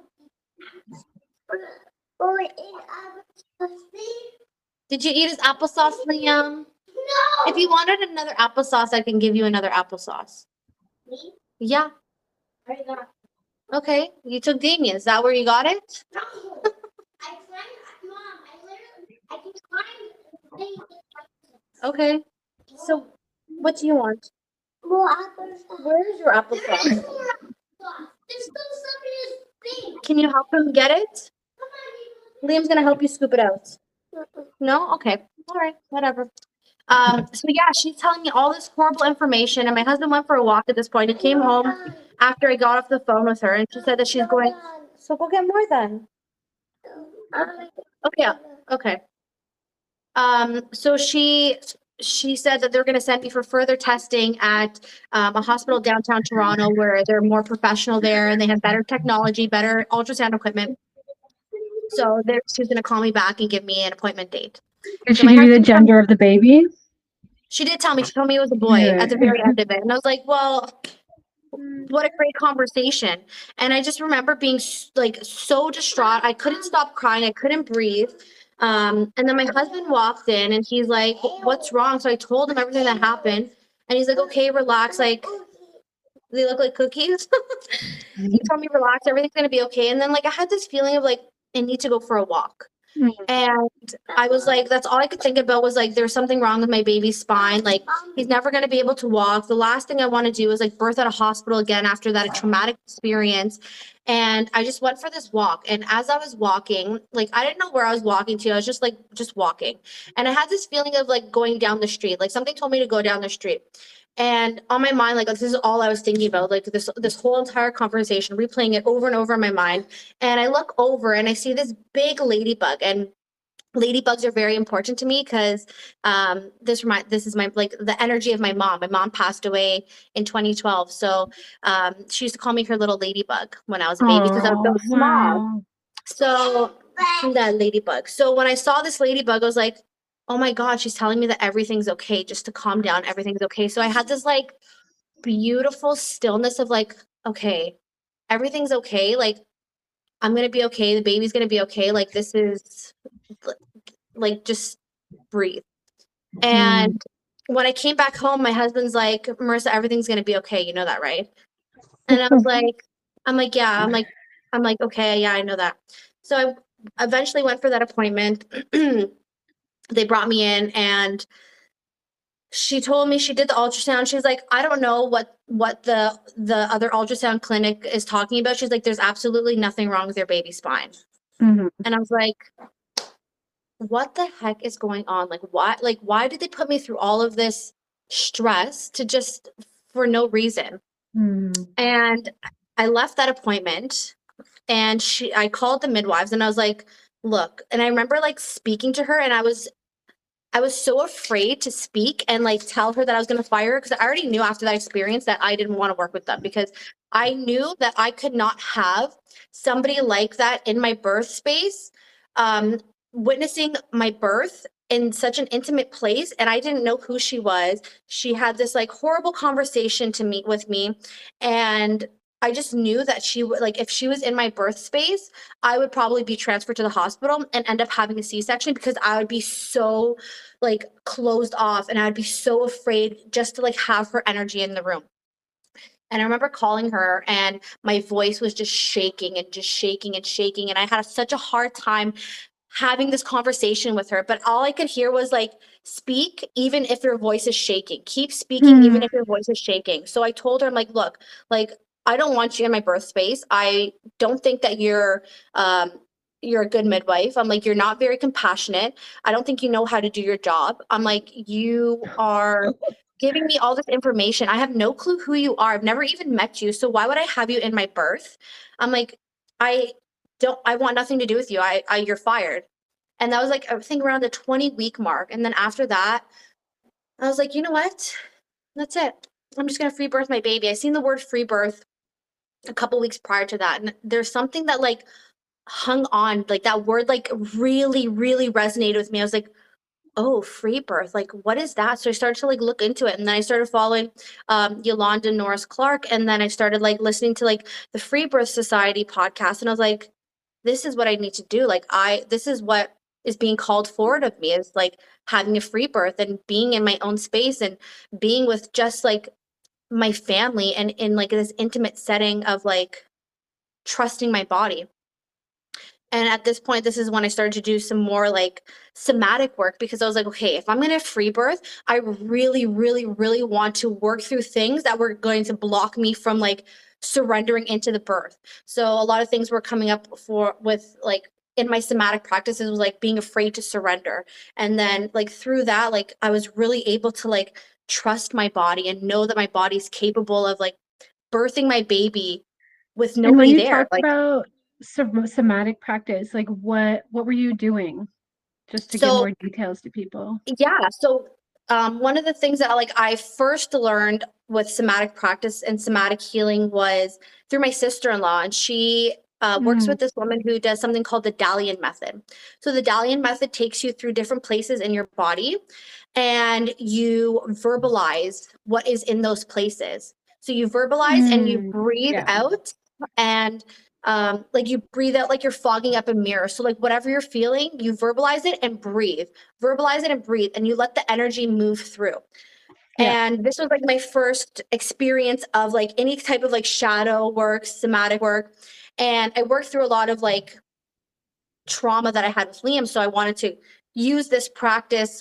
bro. Or in Did you eat his applesauce, Liam? No. If you wanted another applesauce, I can give you another applesauce. Me? Yeah. I got. Okay. You took Damien. Is that where you got it? No. I climbed, Mom. I literally, I can climb. things. Okay. So, what do you want? More apples. Where's your applesauce? There's still stuff in his thing. Can you help him get it? Come Liam's gonna help you scoop it out. on. No? Okay. All right. Whatever. Um, so yeah, she's telling me all this horrible information, and my husband went for a walk at this point. He came home after I got off the phone with her, and she said that she's going, so go get more then. Okay. Okay. Um, so she she said that they're going to send me for further testing at um, a hospital downtown Toronto, where they're more professional there and they have better technology, better ultrasound equipment. So they're, she's going to call me back and give me an appointment date. Did So she my give you the husband- gender of the baby? She did tell me. She told me it was a boy at the very end of it. And I was like, well, what a great conversation. And I just remember being s- like so distraught. I couldn't stop crying. I couldn't breathe. Um, and then my husband walked in and he's like, what's wrong? So I told him everything that happened. And he's like, okay, relax. Like, they look like cookies. He told me, relax, everything's going to be okay. And then like I had this feeling of like, I need to go for a walk. Mm. And I was like, that's all I could think about was like, there's something wrong with my baby's spine. Like, he's never going to be able to walk. The last thing I want to do is like birth at a hospital again after that, a traumatic experience. And I just went for this walk. And as I was walking, like, I didn't know where I was walking to. I was just like, just walking. And I had this feeling of like going down the street. Like something told me to go down the street. And on my mind, like this is all I was thinking about, like this this whole entire conversation, replaying it over and over in my mind. And I look over and I see this big ladybug, and ladybugs are very important to me because um, this remind this is my like the energy of my mom. My mom passed away in twenty twelve, so um, she used to call me her little ladybug when I was a baby because I was so Oh, small. wow. So that ladybug. So when I saw this ladybug, I was like, oh my God, she's telling me that everything's okay, just to calm down, everything's okay. So I had this like beautiful stillness of like, okay, everything's okay. Like, I'm gonna be okay. The baby's gonna be okay. Like, this is like, just breathe. And when I came back home, my husband's like, Marissa, everything's gonna be okay. You know that, right? And I was like, I'm like, yeah, I'm like, I'm like, okay, yeah, I know that. So I eventually went for that appointment. They brought me in and she told me, she did the ultrasound. She's like, I don't know what what the the other ultrasound clinic is talking about. She's like, there's absolutely nothing wrong with your baby's spine. Mhm. And I was like, what the heck is going on? Like, why like why did they put me through all of this stress to just for no reason? Mhm. And I left that appointment and she I called the midwives and I was like, look, and I remember like speaking to her and I was I was so afraid to speak and like tell her that I was going to fire her because I already knew after that experience that I didn't want to work with them because I knew that I could not have somebody like that in my birth space, um, witnessing my birth in such an intimate place. And I didn't know who she was. She had this like horrible conversation to meet with me. And I just knew that she would like, if she was in my birth space, I would probably be transferred to the hospital and end up having a C-section because I would be so like closed off and I'd be so afraid just to like have her energy in the room. And I remember calling her and my voice was just shaking and just shaking and shaking. And I had such a hard time having this conversation with her. But all I could hear was like, speak even if your voice is shaking. Keep speaking even if your voice is shaking. So I told her, I'm like, look, like, I don't want you in my birth space. I don't think that you're um you're a good midwife. I'm like, you're not very compassionate. I don't think you know how to do your job. I'm like, you are giving me all this information. I have no clue who you are. I've never even met you. So why would I have you in my birth? I'm like, I don't, I want nothing to do with you. I, I, you're fired. And that was like, I think around the twenty week mark. And then after that, I was like, you know what? That's it. I'm just going to free birth my baby. I seen the word free birth a couple weeks prior to that. And there's something that like hung on, like that word, like really, really resonated with me. I was like, oh, free birth, like what is that? So I started to like look into it, and then I started following um Yolanda Norris Clark, and then I started like listening to like the Free Birth Society podcast, and I was like, this is what I need to do. Like I this is what is being called forward of me, is like having a free birth and being in my own space and being with just like my family and in like this intimate setting of like trusting my body. And at this point, this is when I started to do some more like somatic work because I was like, okay, if I'm going to free birth, I really, really, really want to work through things that were going to block me from like surrendering into the birth. So a lot of things were coming up for with like in my somatic practices was like being afraid to surrender. And then like through that, like I was really able to like trust my body and know that my body's capable of like birthing my baby with And when nobody you there. talk Like, about som- somatic practice, like what what were you doing? Just to give so more details to people. yeah, so um, one of the things that like I first learned with somatic practice and somatic healing was through my sister-in-law, and she uh, works Mm. with this woman who does something called the Dalian method. So the Dalian method takes you through different places in your body, and you verbalize what is in those places. So you verbalize and you Mm. breathe Yeah. out, and um, like you breathe out like you're fogging up a mirror. So like whatever you're feeling, you verbalize it and breathe, verbalize it and breathe, and you let the energy move through. Yeah. And this was like my first experience of like any type of like shadow work, somatic work. And I worked through a lot of like trauma that I had with Liam. So I wanted to use this practice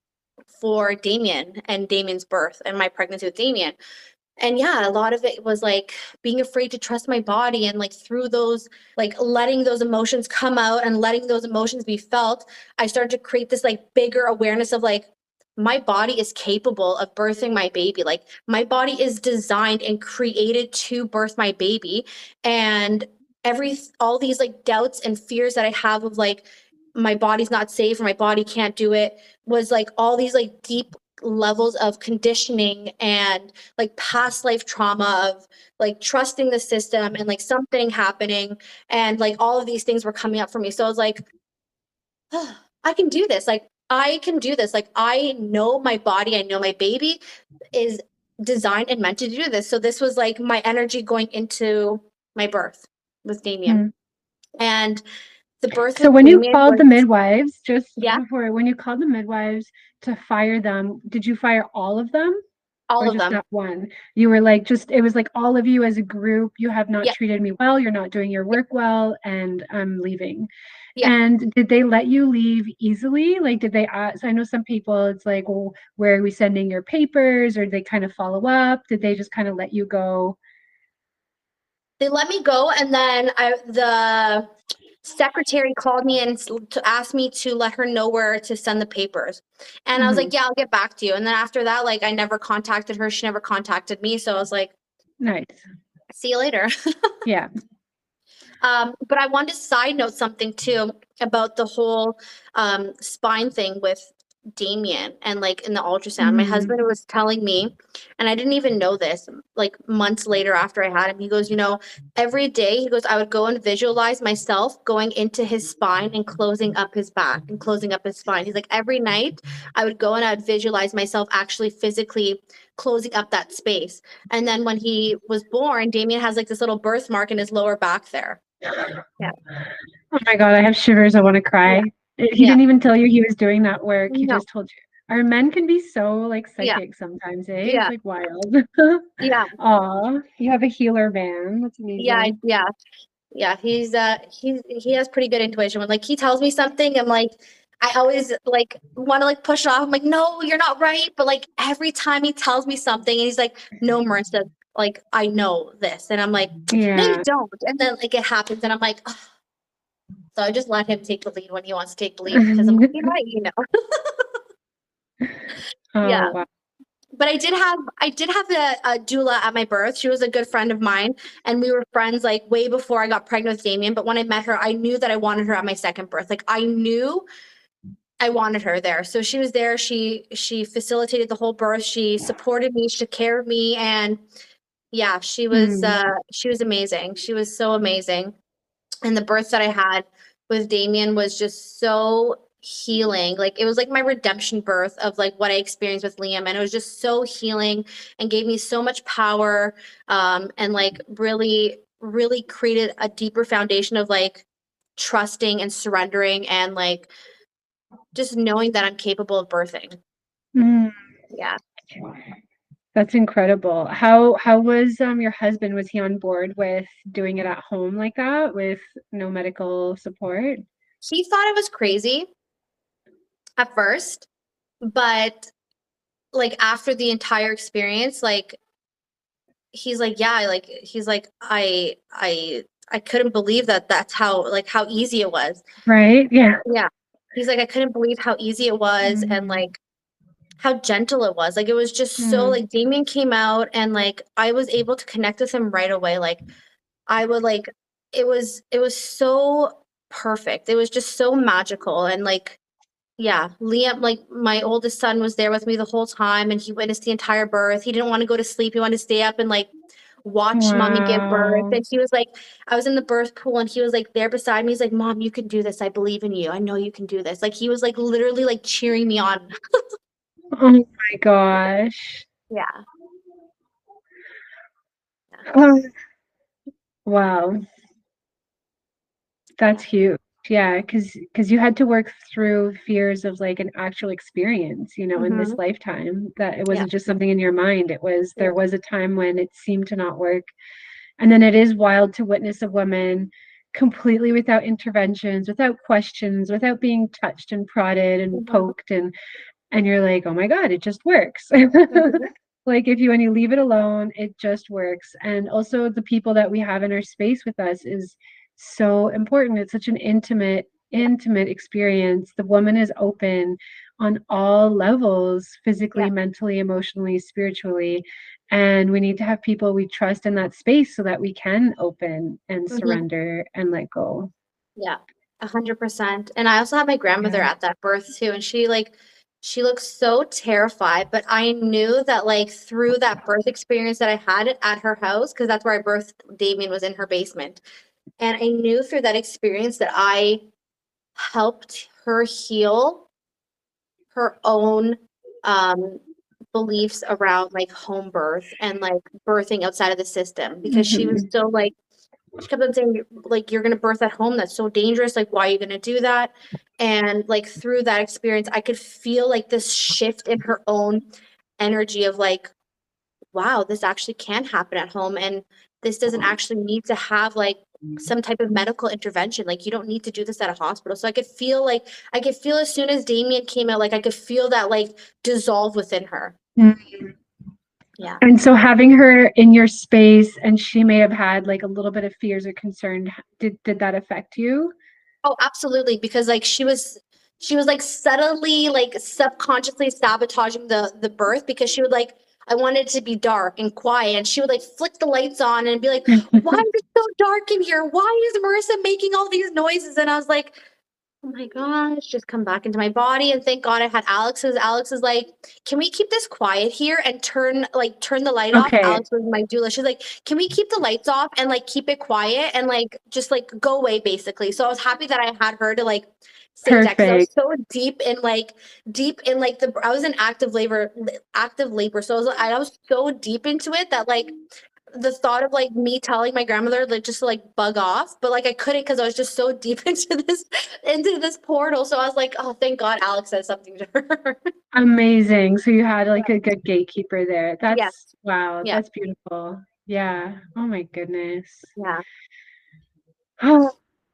for Damien and Damien's birth and my pregnancy with Damien. And yeah, a lot of it was like being afraid to trust my body, and like through those, like letting those emotions come out and letting those emotions be felt, I started to create this like bigger awareness of like, my body is capable of birthing my baby. Like my body is designed and created to birth my baby. And every all these like doubts and fears that I have of like my body's not safe or my body can't do it was like all these like deep levels of conditioning and like past life trauma of like trusting the system and like something happening, and like all of these things were coming up for me. So I was like, oh, I can do this. Like I can do this. Like I know my body, I know my baby is designed and meant to do this. So this was like my energy going into my birth with Damien. Mm. And the birth so with when Damien you called was, the midwives, just yeah, before, when you called the midwives to fire them, did you fire all of them? all or of just them. that one? You were like, just, it was like all of you as a group, you have not Yeah. treated me well, you're not doing your work well, and I'm leaving. Yeah. And did they let you leave easily? Like, did they ask? I know some people, it's like, well, where are we sending your papers? Or they kind of follow up? Did they just kind of let you go? They let me go, and then I, the secretary called me and to ask me to let her know where to send the papers. And mm-hmm. I was like, yeah, I'll get back to you. And then after that, like, I never contacted her. She never contacted me. So I was like, nice. See you later. Yeah. Um, but I wanted to side note something too about the whole um, spine thing with Damien and like in the ultrasound. Mm-hmm. My husband was telling me, and I didn't even know this, like months later after I had him, he goes, you know, every day, he goes, I would go and visualize myself going into his spine and closing up his back and closing up his spine. He's like, every night I would go and I would visualize myself actually physically closing up that space. And then when he was born, Damien has like this little birthmark in his lower back there. Yeah. Oh my God, I have shivers. I want to cry. Yeah. He yeah. didn't even tell you he was doing that work. He no. just told you. Our men can be so like psychic yeah. sometimes, eh? Yeah. It's like wild. Yeah. Aw, you have a healer man. That's amazing. Yeah, yeah. Yeah, he's uh he's he has pretty good intuition. When like he tells me something, I'm like, I always like want to like push it off. I'm like, no, you're not right. But like every time he tells me something and he's like, no, Marissa, like I know this. And I'm like, yeah. no, you don't. And then like it happens and I'm like, oh. So I just let him take the lead when he wants to take the lead because I'm like, you know, you know. Oh, yeah. Wow. But I did have I did have a, a doula at my birth. She was a good friend of mine, and we were friends like way before I got pregnant with Damien. But when I met her, I knew that I wanted her at my second birth. Like I knew I wanted her there. So she was there. She she facilitated the whole birth. She supported me. She took care of me, and yeah, she was mm. uh, she was amazing. She was so amazing. And the birth that I had with Damien was just so healing. Like it was like my redemption birth of like what I experienced with Liam, and it was just so healing and gave me so much power, um and like really really created a deeper foundation of like trusting and surrendering and like just knowing that I'm capable of birthing. Mm. Yeah, that's incredible. How how was um your husband? Was he on board with doing it at home like that with no medical support? He thought it was crazy at first, but like after the entire experience, like he's like, yeah, like he's like, I I I couldn't believe that that's how like how easy it was. Right. Yeah. Yeah. He's like, I couldn't believe how easy it was mm. and like how gentle it was. Like it was just mm. so like Damien came out and like I was able to connect with him right away. Like I would like it was it was so perfect. It was just so magical. And like yeah, Liam, like my oldest son was there with me the whole time and he witnessed the entire birth. He didn't want to go to sleep. He wanted to stay up and like watch wow. mommy give birth. And he was like, I was in the birth pool and he was like there beside me. He's like, Mom, you can do this. I believe in you. I know you can do this. Like he was like literally like cheering me on. Oh my gosh. Yeah. yeah. Oh. Wow. That's huge. Yeah, because because you had to work through fears of like an actual experience, you know, mm-hmm. in this lifetime, that it wasn't yeah. just something in your mind. It was, there yeah. was a time when it seemed to not work. And then it is wild to witness a woman completely without interventions, without questions, without being touched and prodded and mm-hmm. poked. And, and you're like, oh my God, it just works. Mm-hmm. Like if you, when you leave it alone, it just works. And also the people that we have in our space with us is so important. It's such an intimate, intimate experience. The woman is open. on all levels, physically, Yeah. mentally, emotionally, spiritually. And we need to have people we trust in that space so that we can open and Mhm. surrender and let go. Yeah, a hundred percent. And I also had my grandmother Yeah. at that birth too, and she like she looked so terrified, but I knew that like through that birth experience that I had at her house, because that's where I birthed Damien, was in her basement. And I knew through that experience that I helped her heal her own um beliefs around like home birth and like birthing outside of the system, because she was Mhm. so like she kept on saying, like, you're gonna birth at home, that's so dangerous, like, why are you gonna do that? And like through that experience, I could feel like this shift in her own energy of like, wow, this actually can happen at home, and this doesn't actually need to have like some type of medical intervention. Like, you don't need to do this at a hospital. So I could feel like I could feel as soon as Damien came out, like I could feel that like dissolve within her. Mhm. Yeah. And so having her in your space, and she may have had like a little bit of fears or concern, did did that affect you? Oh, absolutely, because like she was she was like subtly like subconsciously sabotaging the the birth, because she would like I wanted it to be dark and quiet, and she would like flick the lights on and be like, "Why is it so dark in here? Why is Marissa making all these noises?" And I was like, "Oh my gosh, just come back into my body." And thank God I had Alex, because Alex is like, "Can we keep this quiet here and turn like turn the light off?" Okay, Alex was my doula. She's like, "Can we keep the lights off and like keep it quiet and like just like go away," basically. So I was happy that I had her to like save that, because I was perfect. so deep in like deep in like the I was in active labor active labor. So I was I was so deep into it that like the thought of like me telling my grandmother like just to like bug off, but like I couldn't, because I was just so deep into this into this portal. So I was like, oh, thank God Alex said something to her. Amazing. So you had like a good gatekeeper there. Yes. That's wow, Yeah. that's beautiful. Yeah. Oh my goodness. Yeah. Oh,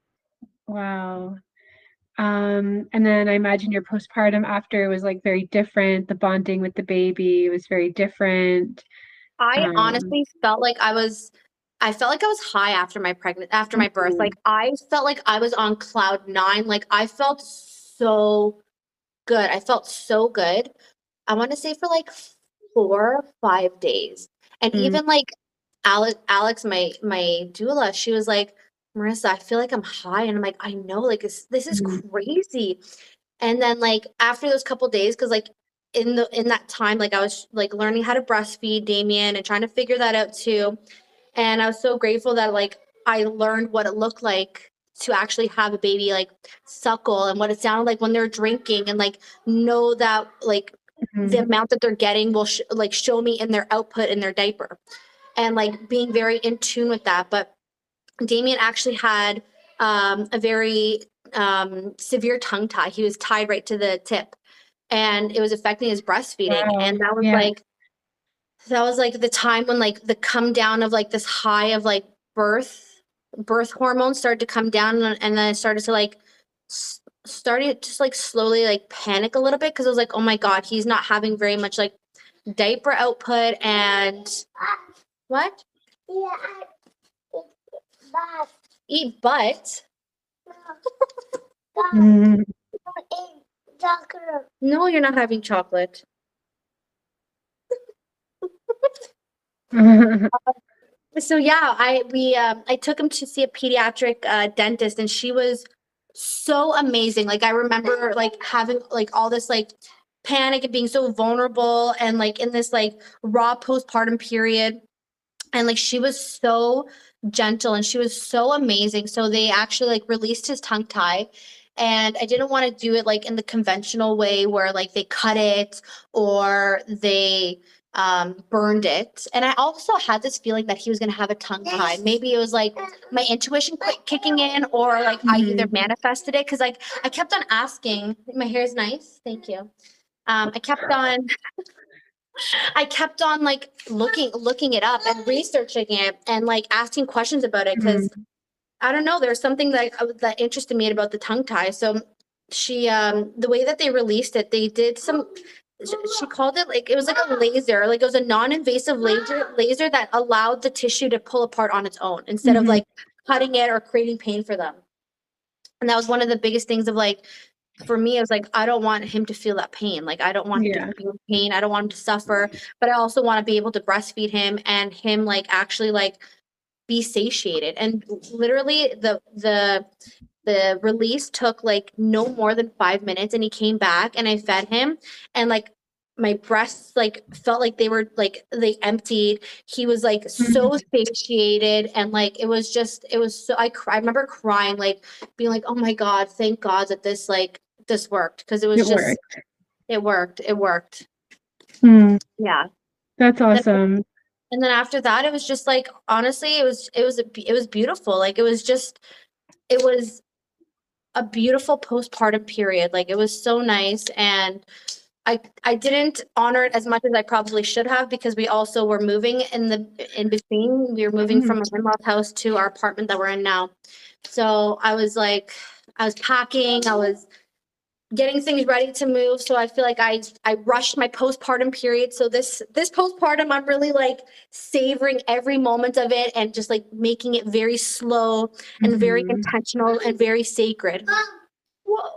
wow. Um, and then I imagine your postpartum after was like very different. The bonding with the baby was very different. I Um, honestly felt like I was I felt like I was high after my pregnant after my birth. Like mhm. I felt like I was on cloud nine. Like I felt so good. I felt so good. I want to say for like four or five days. And Mm, even like Alex, Alex, my my doula, she was like, Marissa, I feel like I'm high. And I'm like, I know, like this, this is mm, crazy. And then like after those couple days, because like in the in that time, like I was like learning how to breastfeed Damien and trying to figure that out too. And I was so grateful that like I learned what it looked like to actually have a baby like suckle, and what it sounded like when they're drinking, and like know that like the mhm. amount that they're getting will sh- like show me in their output in their diaper, and like being very in tune with that. But Damien actually had um, a very um, severe tongue tie. He was tied right to the tip, and it was affecting his breastfeeding. Wow. And that was Yeah. like that was like the time when like the come down of like this high of like birth birth hormones started to come down, and, and then it started to like s- started just like slowly like panic a little bit, because it was like, oh my God, he's not having very much like diaper output. And what? Yeah, I it's bad. Eat butt? God, Mhm. don't eat chocolate. No, you're not having chocolate. So yeah, I we um I took him to see a pediatric uh, dentist, and she was so amazing. Like I remember like having like all this like panic and being so vulnerable, and like in this like raw postpartum period, and like she was so gentle and she was so amazing. So they actually like released his tongue tie, and I didn't want to do it like in the conventional way where like they cut it or they um burned it. And I also had this feeling that he was going to have a tongue tie. Maybe it was like my intuition quit kicking in, or like I either Mhm. manifested it, because like I kept on asking. My hair is nice, thank you. um I kept on I kept on like looking looking it up and researching it and like asking questions about it, because Mhm. I don't know, there's something that I that interested me about the tongue tie. So she um the way that they released it, they did some sh- she called it like it was like a laser, like it was a non-invasive laser laser that allowed the tissue to pull apart on its own instead of Mhm. like cutting it or creating pain for them. And that was one of the biggest things of like for me, it was like, I don't want him to feel that pain. Like, I don't want Yeah. him to be in pain. I don't want him to suffer, but I also want to be able to breastfeed him and him like actually like be satiated. And literally the, the, the release took like no more than five minutes and he came back and I fed him and like my breasts like felt like they were like they emptied. He was like so satiated and like it was just it was so I cry, I remember crying like being like, oh my God, thank God that this like this worked because it was It just worked. it worked it worked Mm, yeah. that's Then- awesome. and then after that it was just like honestly it was it was a, it was beautiful. Like it was just it was a beautiful postpartum period. Like it was so nice and I I didn't honor it as much as I probably should have because we also were moving in the in between. We were moving from our in-laws house to our apartment that we're in now. So I was like I was packing, I was getting things ready to move. So I feel like I I rushed my postpartum period. So this this postpartum I'm really like savoring every moment of it and just like making it very slow and very Mhm. intentional and very sacred. Whoa.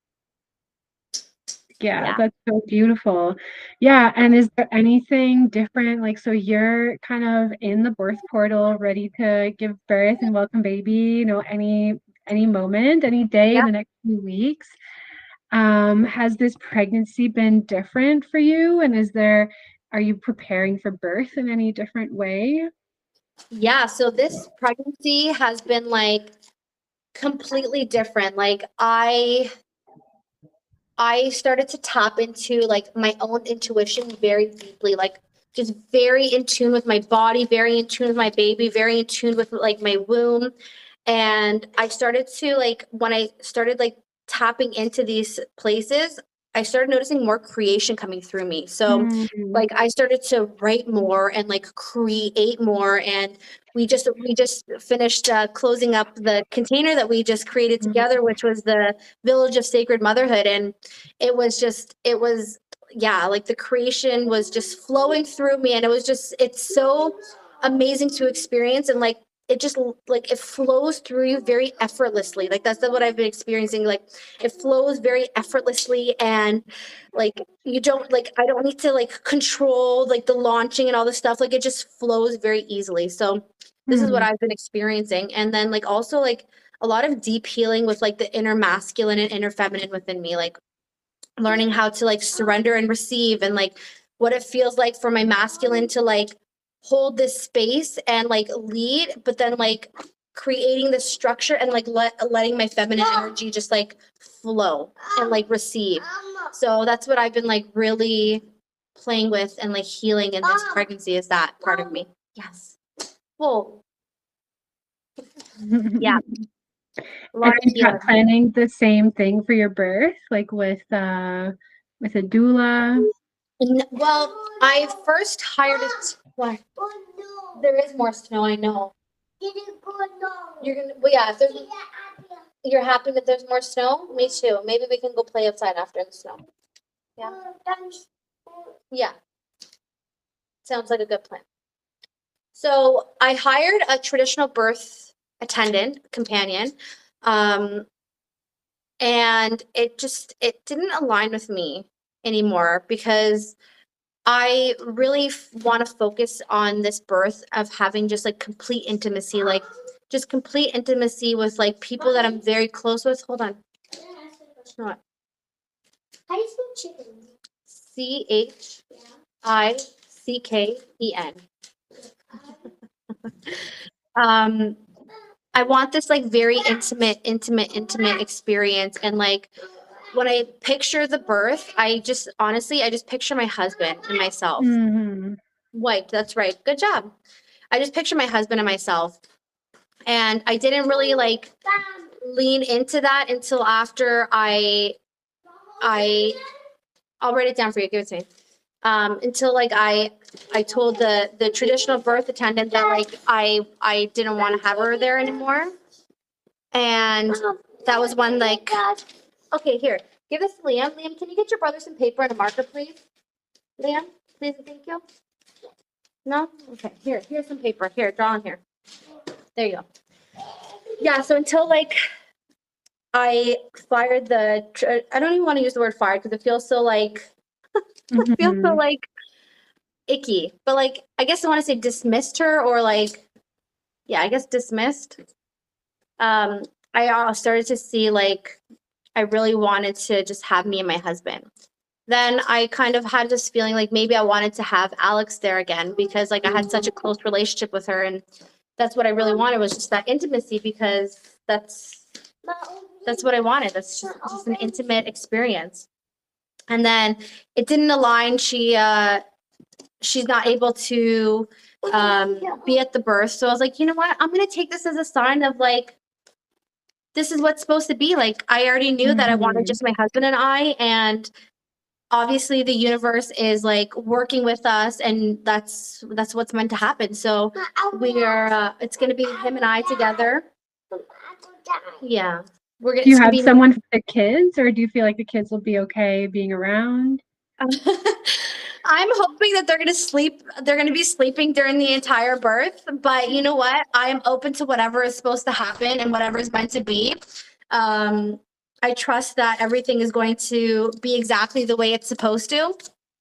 Yeah, Yeah. that's so beautiful. Yeah, and is there anything different? Like, so you're kind of in the birth portal, ready to give birth and welcome baby, you know, any any moment, any day in Yeah. the next few weeks. Um, has this pregnancy been different for you? And is there, are you preparing for birth in any different way? Yeah, so this pregnancy has been like completely different. Like I I started to tap into like my own intuition very deeply, like just very in tune with my body, very in tune with my baby, very in tune with like my womb. And I started to like when I started like tapping into these places, I started noticing more creation coming through me. So Mm, like I started to write more and like create more and we just we just finished uh, closing up the container that we just created together, which was the Village of Sacred Motherhood. And it was just it was yeah, like the creation was just flowing through me and it was just it's so amazing to experience and like it just like it flows through you very effortlessly. Like that's what I've been experiencing. Like it flows very effortlessly and like you don't like I don't need to like control like the launching and all this stuff. Like it just flows very easily. So this is what mm, I've been experiencing. And then like also like a lot of deep healing with like the inner masculine and inner feminine within me. Like learning how to like surrender and receive and like what it feels like for my masculine to like hold this space and like lead but then like creating this structure and like let letting my feminine energy just like flow and like receive. So that's what I've been like really playing with and like healing in this pregnancy is that part of me. Yes. Well, yeah, a lot And of you're healing. not planning the same thing for your birth, like with uh with a doula? N- Well, I first hired it. What? Oh no. There is more snow, I know. Didn't go no. You're gonna, well, yeah, if there's, Yeah, yeah. you're happy that there's more snow? Me too. Maybe we can go play outside after the snow. Yeah. Oh, thanks. Yeah. Sounds like a good plan. So I hired a traditional birth attendant, companion, um, and it just, it didn't align with me anymore because I really want to focus on this birth of having just like complete intimacy, like just complete intimacy with like people that I'm very close with. Hold on. What? How do you spell chicken? C H I C K E N. Um, I want this like very intimate, intimate, intimate experience. And like when I picture the birth, I just honestly, I just picture my husband and myself. Mhm. White, that's right. Good job. I just picture my husband and myself. And I didn't really like lean into that until after I I I'll write it down for you. Give it to me. Um, until like I I told the the traditional birth attendant that like I I didn't want to have her there anymore. And that was when like okay, here. Give this to Liam. Liam, can you get your brother some paper and a marker, please? Liam, please and thank you. No? Okay, here, here's some paper. Here, draw on here. There you go. Yeah, so until like I fired the, tr- I don't even want to use the word fired because it feels so like, it feels so Mhm. like icky. But like, I guess I want to say dismissed her or like, yeah, I guess dismissed. Um, I uh, started to see like, I really wanted to just have me and my husband. Then I kind of had this feeling like maybe I wanted to have Alex there again because like I had such a close relationship with her, and that's what I really wanted was just that intimacy because that's that's what I wanted. That's just, just an intimate experience. And then it didn't align. She uh she's not able to um be at the birth. So I was like, you know what? I'm gonna take this as a sign of like this is what's supposed to be. Like I already knew that I wanted Mhm. just my husband and I, and obviously the universe is like working with us, and that's that's what's meant to happen. So we are uh, it's going to be him and I together. Yeah, we're gonna Do you it's going have to be someone for the kids, or do you feel like the kids will be okay being around? I'm hoping that they're going to sleep they're going to be sleeping during the entire birth, but you know what, I am open to whatever is supposed to happen and whatever is meant to be. um I trust that everything is going to be exactly the way it's supposed to.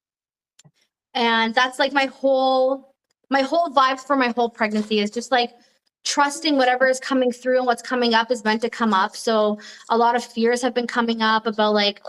And that's like my whole my whole vibe for my whole pregnancy is just like trusting whatever is coming through, and what's coming up is meant to come up. So a lot of fears have been coming up about like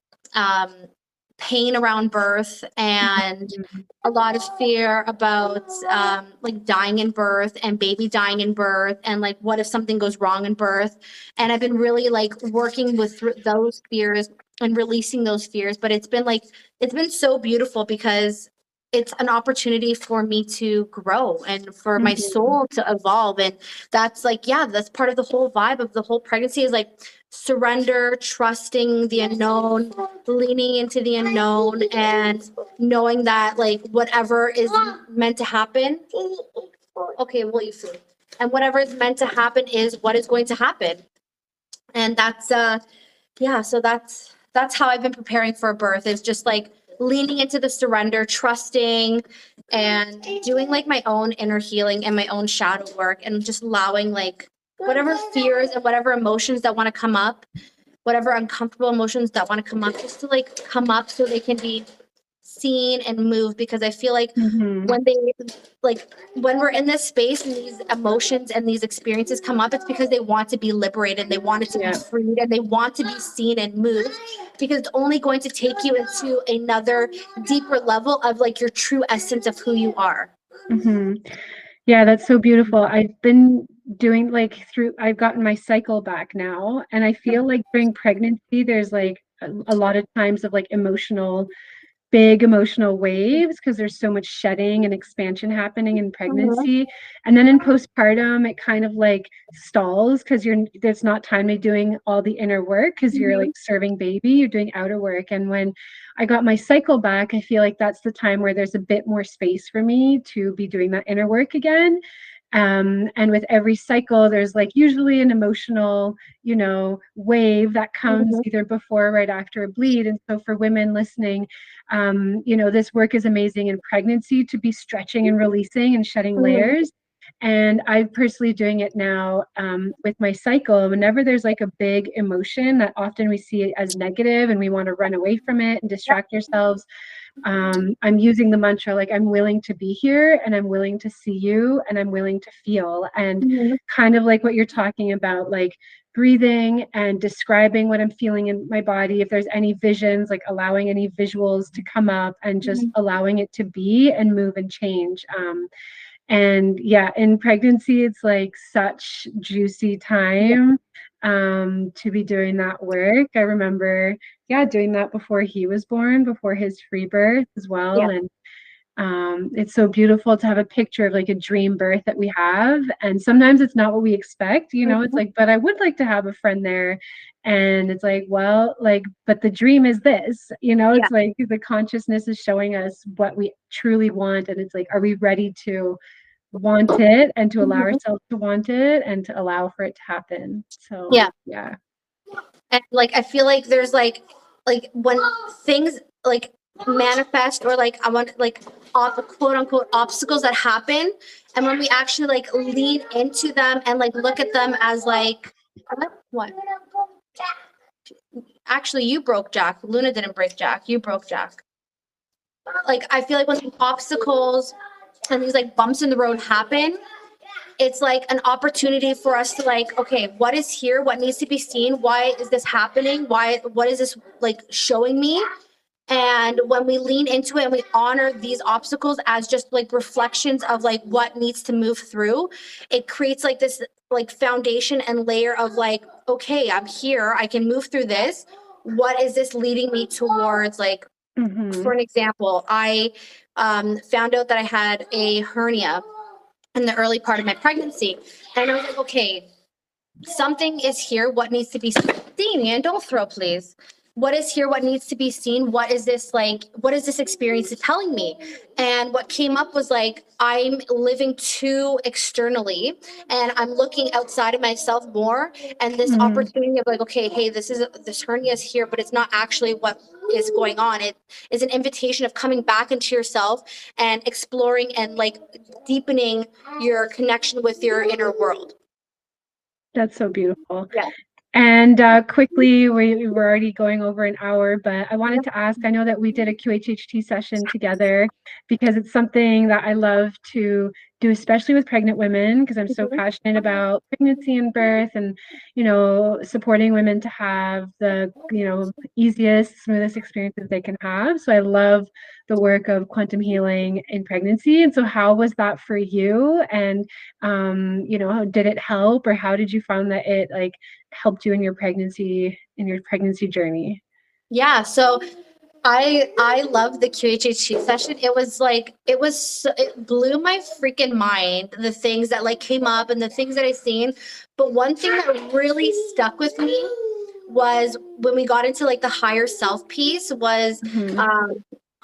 um pain around birth, and Mhm. a lot of fear about um, like dying in birth and baby dying in birth, and like what if something goes wrong in birth. And I've been really like working with th- those fears and releasing those fears, but it's been like it's been so beautiful because it's an opportunity for me to grow and for my Mhm. soul to evolve. And that's like, yeah, that's part of the whole vibe of the whole pregnancy is like surrender, trusting the unknown, leaning into the unknown, and knowing that like whatever is meant to happen. Okay, we'll eat food. And whatever is meant to happen is what is going to happen. And that's uh yeah, so that's that's how I've been preparing for a birth, is just like leaning into the surrender, trusting, and doing like my own inner healing and my own shadow work, and just allowing like whatever fears and whatever emotions that want to come up, whatever uncomfortable emotions that want to come up, just to like come up so they can be seen and moved. Because I feel like Mhm. when they like when we're in this space and these emotions and these experiences come up, it's because they want to be liberated, they want it to be Yeah. freed, and they want to be seen and moved, because it's only going to take you into another deeper level of like your true essence of who you are. Mhm. Yeah, that's so beautiful. I've been doing like through, I've gotten my cycle back now, and I feel like during pregnancy, there's like a, a lot of times of like emotional, big emotional waves because there's so much shedding and expansion happening in Mhm. pregnancy. And then in postpartum, it kind of like stalls because you're there's not time to doing all the inner work because you're like Mhm. serving baby, you're doing outer work. And when I got my cycle back, I feel like that's the time where there's a bit more space for me to be doing that inner work again. Um, and with every cycle, there's like usually an emotional, you know, wave that comes Mhm. either before or right after a bleed. And so for women listening, um, you know, this work is amazing in pregnancy to be stretching and releasing and shedding Mhm. layers. And I'm personally doing it now um, with my cycle. Whenever there's like a big emotion that often we see it as negative and we want to run away from it and distract ourselves, um, I'm using the mantra like, I'm willing to be here and I'm willing to see you and I'm willing to feel. And Mhm. kind of like what you're talking about, like breathing and describing what I'm feeling in my body. If there's any visions, like allowing any visuals to come up and just Mhm. allowing it to be and move and change. Um, and yeah, in pregnancy, it's like such juicy Yeah. time um, to be doing that work. I remember, yeah, doing that before he was born, before his free birth as Yeah. well. And um, it's so beautiful to have a picture of like a dream birth that we have. And sometimes it's not what we expect, you know, it's Mhm. like, but I would like to have a friend there. And it's like, well, like, but the dream is this, you know, Yeah. it's like the consciousness is showing us what we truly want. And it's like, are we ready to want it and to allow Mhm. ourselves to want it and to allow for it to happen? So, Yeah. yeah. And like I feel like there's like like when things like manifest, or like I want like op- quote unquote obstacles that happen, and when we actually like lean into them and like look at them as like what? Actually, you broke Jack. Luna didn't break Jack. You broke Jack. Like, I feel like when the obstacles and these like bumps in the road happen, it's like an opportunity for us to like, okay, what is here? What needs to be seen? Why is this happening? Why, what is this like showing me? And when we lean into it and we honor these obstacles as just like reflections of like what needs to move through, it creates like this like foundation and layer of like, okay, I'm here. I can move through this. What is this leading me towards? Like, Mm-hmm. for an example, I um, found out that I had a hernia in the early part of my pregnancy. And I was like, okay, something is here. What needs to be seen? Damien, don't throw, please. What is here? What needs to be seen? What is this like? What is this experience telling me? And what came up was like, I'm living too externally and I'm looking outside of myself more. And this Mhm. opportunity of like, okay, hey, this is this hernia is here, but it's not actually what is going on. It is an invitation of coming back into yourself and exploring and like deepening your connection with your inner world. That's so beautiful. Yeah. And uh, quickly, we, we're already going over an hour, but I wanted to ask, I know that we did a Q H H T session together because it's something that I love to do, especially with pregnant women, because I'm so Mhm. passionate about pregnancy and birth and, you know, supporting women to have the, you know, easiest, smoothest experiences they can have. So I love the work of quantum healing in pregnancy. And so how was that for you? And, um, you know, how did it help, or how did you find that it like helped you in your pregnancy, in your pregnancy journey? Yeah, so I I love the Q H H T session. It was like it was so- it blew my freaking mind, the things that like came up and the things that I seen. But one thing that really stuck with me was when we got into like the higher self piece was Mhm. um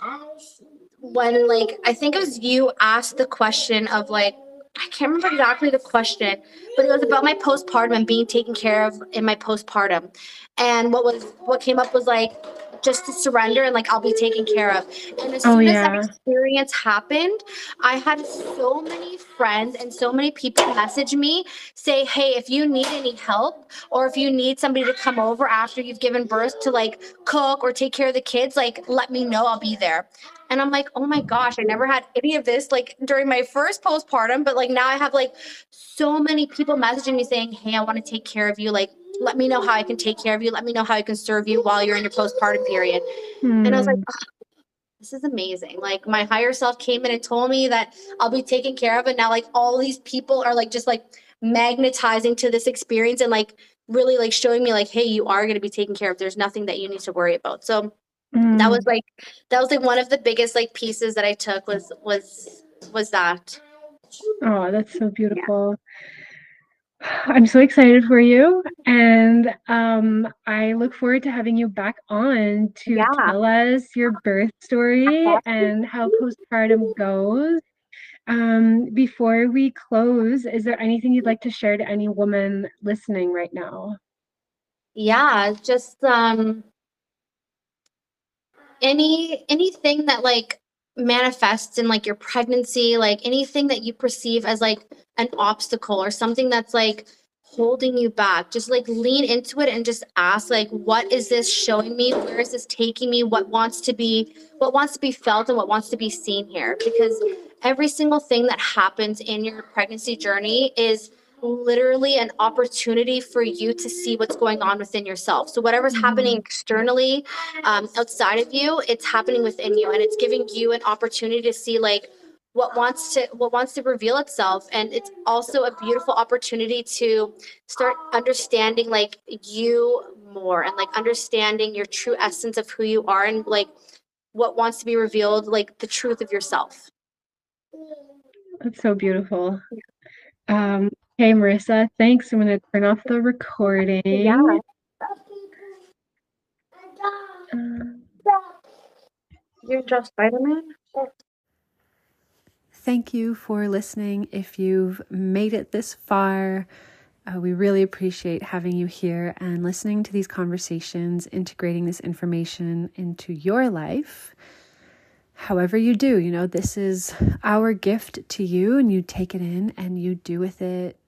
when like I think it was you asked the question of like I can't remember exactly the question, but it was about my postpartum and being taken care of in my postpartum. And what was what came up was like just to surrender and like I'll be taken care of. And as Oh, soon as that yeah. experience happened, I had so many friends and so many people message me say, hey, if you need any help or if you need somebody to come over after you've given birth to like cook or take care of the kids, like let me know, I'll be there. And I'm like, oh my gosh, I never had any of this like during my first postpartum, but like now I have like so many people messaging me saying, hey, I want to take care of you. Like, let me know how I can take care of you. Let me know how I can serve you while you're in your postpartum period. And I was like, Hmm. oh, this is amazing. Like my higher self came in and told me that I'll be taken care of. And now like all these people are like just like magnetizing to this experience and like really like showing me like, hey, you are going to be taken care of. There's nothing that you need to worry about. So that was Mm. like that was like one of the biggest like pieces that I took was was was that. Oh, that's so beautiful. I'm so excited for you. And um, I look forward to having you back on to Yeah. tell us your birth story and how postpartum goes. Um, before we close, is there anything you'd like to share to any woman listening right now? Yeah, just um any anything that like manifests in like your pregnancy, like anything that you perceive as like an obstacle or something that's like holding you back, just like lean into it and just ask like, what is this showing me? Where is this taking me? What wants to be what wants to be felt and what wants to be seen here? Because every single thing that happens in your pregnancy journey is literally an opportunity for you to see what's going on within yourself. So whatever's Mhm. happening externally, um, outside of you, it's happening within you, and it's giving you an opportunity to see like what wants to what wants to reveal itself. And it's also a beautiful opportunity to start understanding like you more and like understanding your true essence of who you are and like what wants to be revealed, like the truth of yourself. That's so beautiful. Um, hey, Marissa, thanks. I'm going to turn off the recording. Yeah. Um, You're just Spider-Man? Thank you for listening. If you've made it this far, uh, we really appreciate having you here and listening to these conversations, integrating this information into your life. However you do, you know, this is our gift to you, and you take it in and you do with it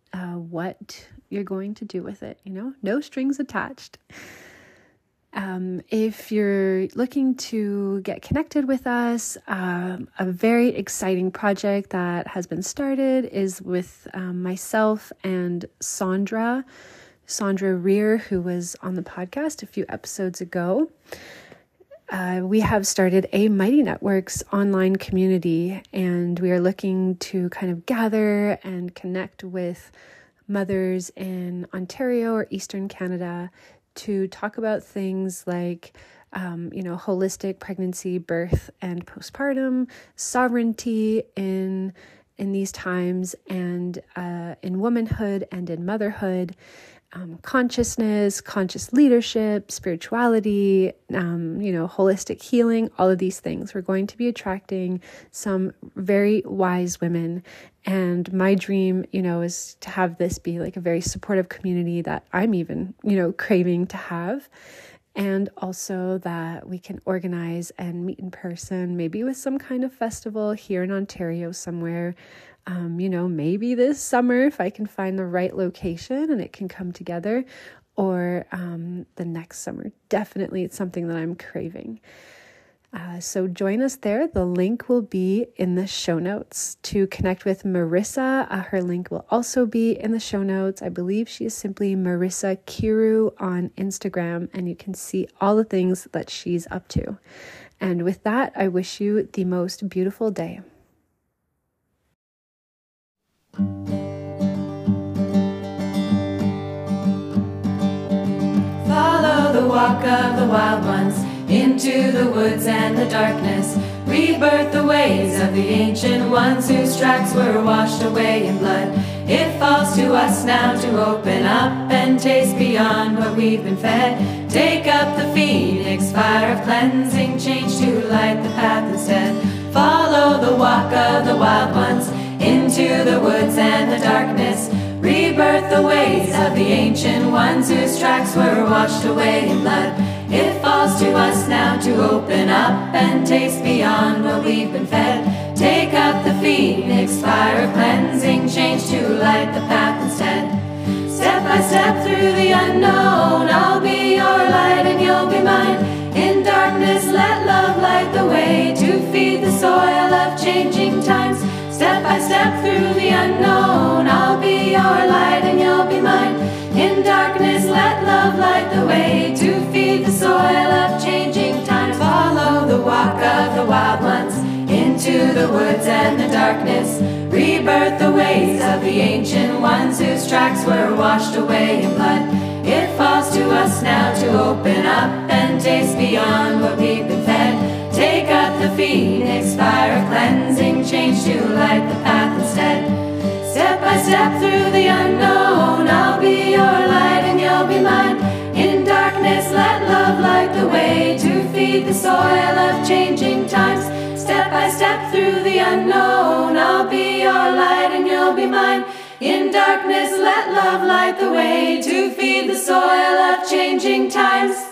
uh, what you're going to do with it. You know, no strings attached. Um, if you're looking to get connected with us, um, a very exciting project that has been started is with um, myself and Sandra, Sandra Rear, who was on the podcast a few episodes ago. Uh, we have started a Mighty Networks online community, and we are looking to kind of gather and connect with mothers in Ontario or Eastern Canada to talk about things like, um, you know, holistic pregnancy, birth, and postpartum, sovereignty in in these times, and uh, in womanhood and in motherhood, um, consciousness, conscious leadership, spirituality, um, you know, holistic healing, all of these things. We're going to be attracting some very wise women. And my dream, you know, is to have this be like a very supportive community that I'm even, you know, craving to have. And also that we can organize and meet in person, maybe with some kind of festival here in Ontario somewhere. Um, you know, maybe this summer if I can find the right location and it can come together, or um, the next summer. Definitely it's something that I'm craving. Uh, so join us there. The link will be in the show notes. To connect with Marissa, uh, her link will also be in the show notes. I believe she is simply Marissa Kiru on Instagram, and you can see all the things that she's up to. And with that, I wish you the most beautiful day. Follow the walk of the wild ones into the woods and the darkness. Rebirth the ways of the ancient ones whose tracks were washed away in blood. It falls to us now to open up and taste beyond what we've been fed. Take up the phoenix fire of cleansing, change to light the path instead. Follow the walk of the wild ones into the woods and the darkness. Rebirth the ways of the ancient ones whose tracks were washed away in blood. It falls to us now to open up and taste beyond what we've been fed. Take up the phoenix fire of cleansing, change to light the path instead. Step by step through the unknown, I'll be your light and you'll be mine. In darkness let love light the way to feed the soil of changing times. Step by step through the unknown, I'll be your light and you'll be mine. In darkness let love light the way to feed the soil of changing times. Follow the walk of the wild ones into the woods and the darkness. Rebirth the ways of the ancient ones whose tracks were washed away in blood. It falls to us now to open up and taste beyond what we've been fed. Take up the phoenix fire of cleansing, change to light the path instead. Step by step through the unknown, I'll be your light and you'll be mine. In darkness let love light the way to feed the soil of changing times. Step by step through the unknown, I'll be your light and you'll be mine. In darkness let love light the way to feed the soil of changing times.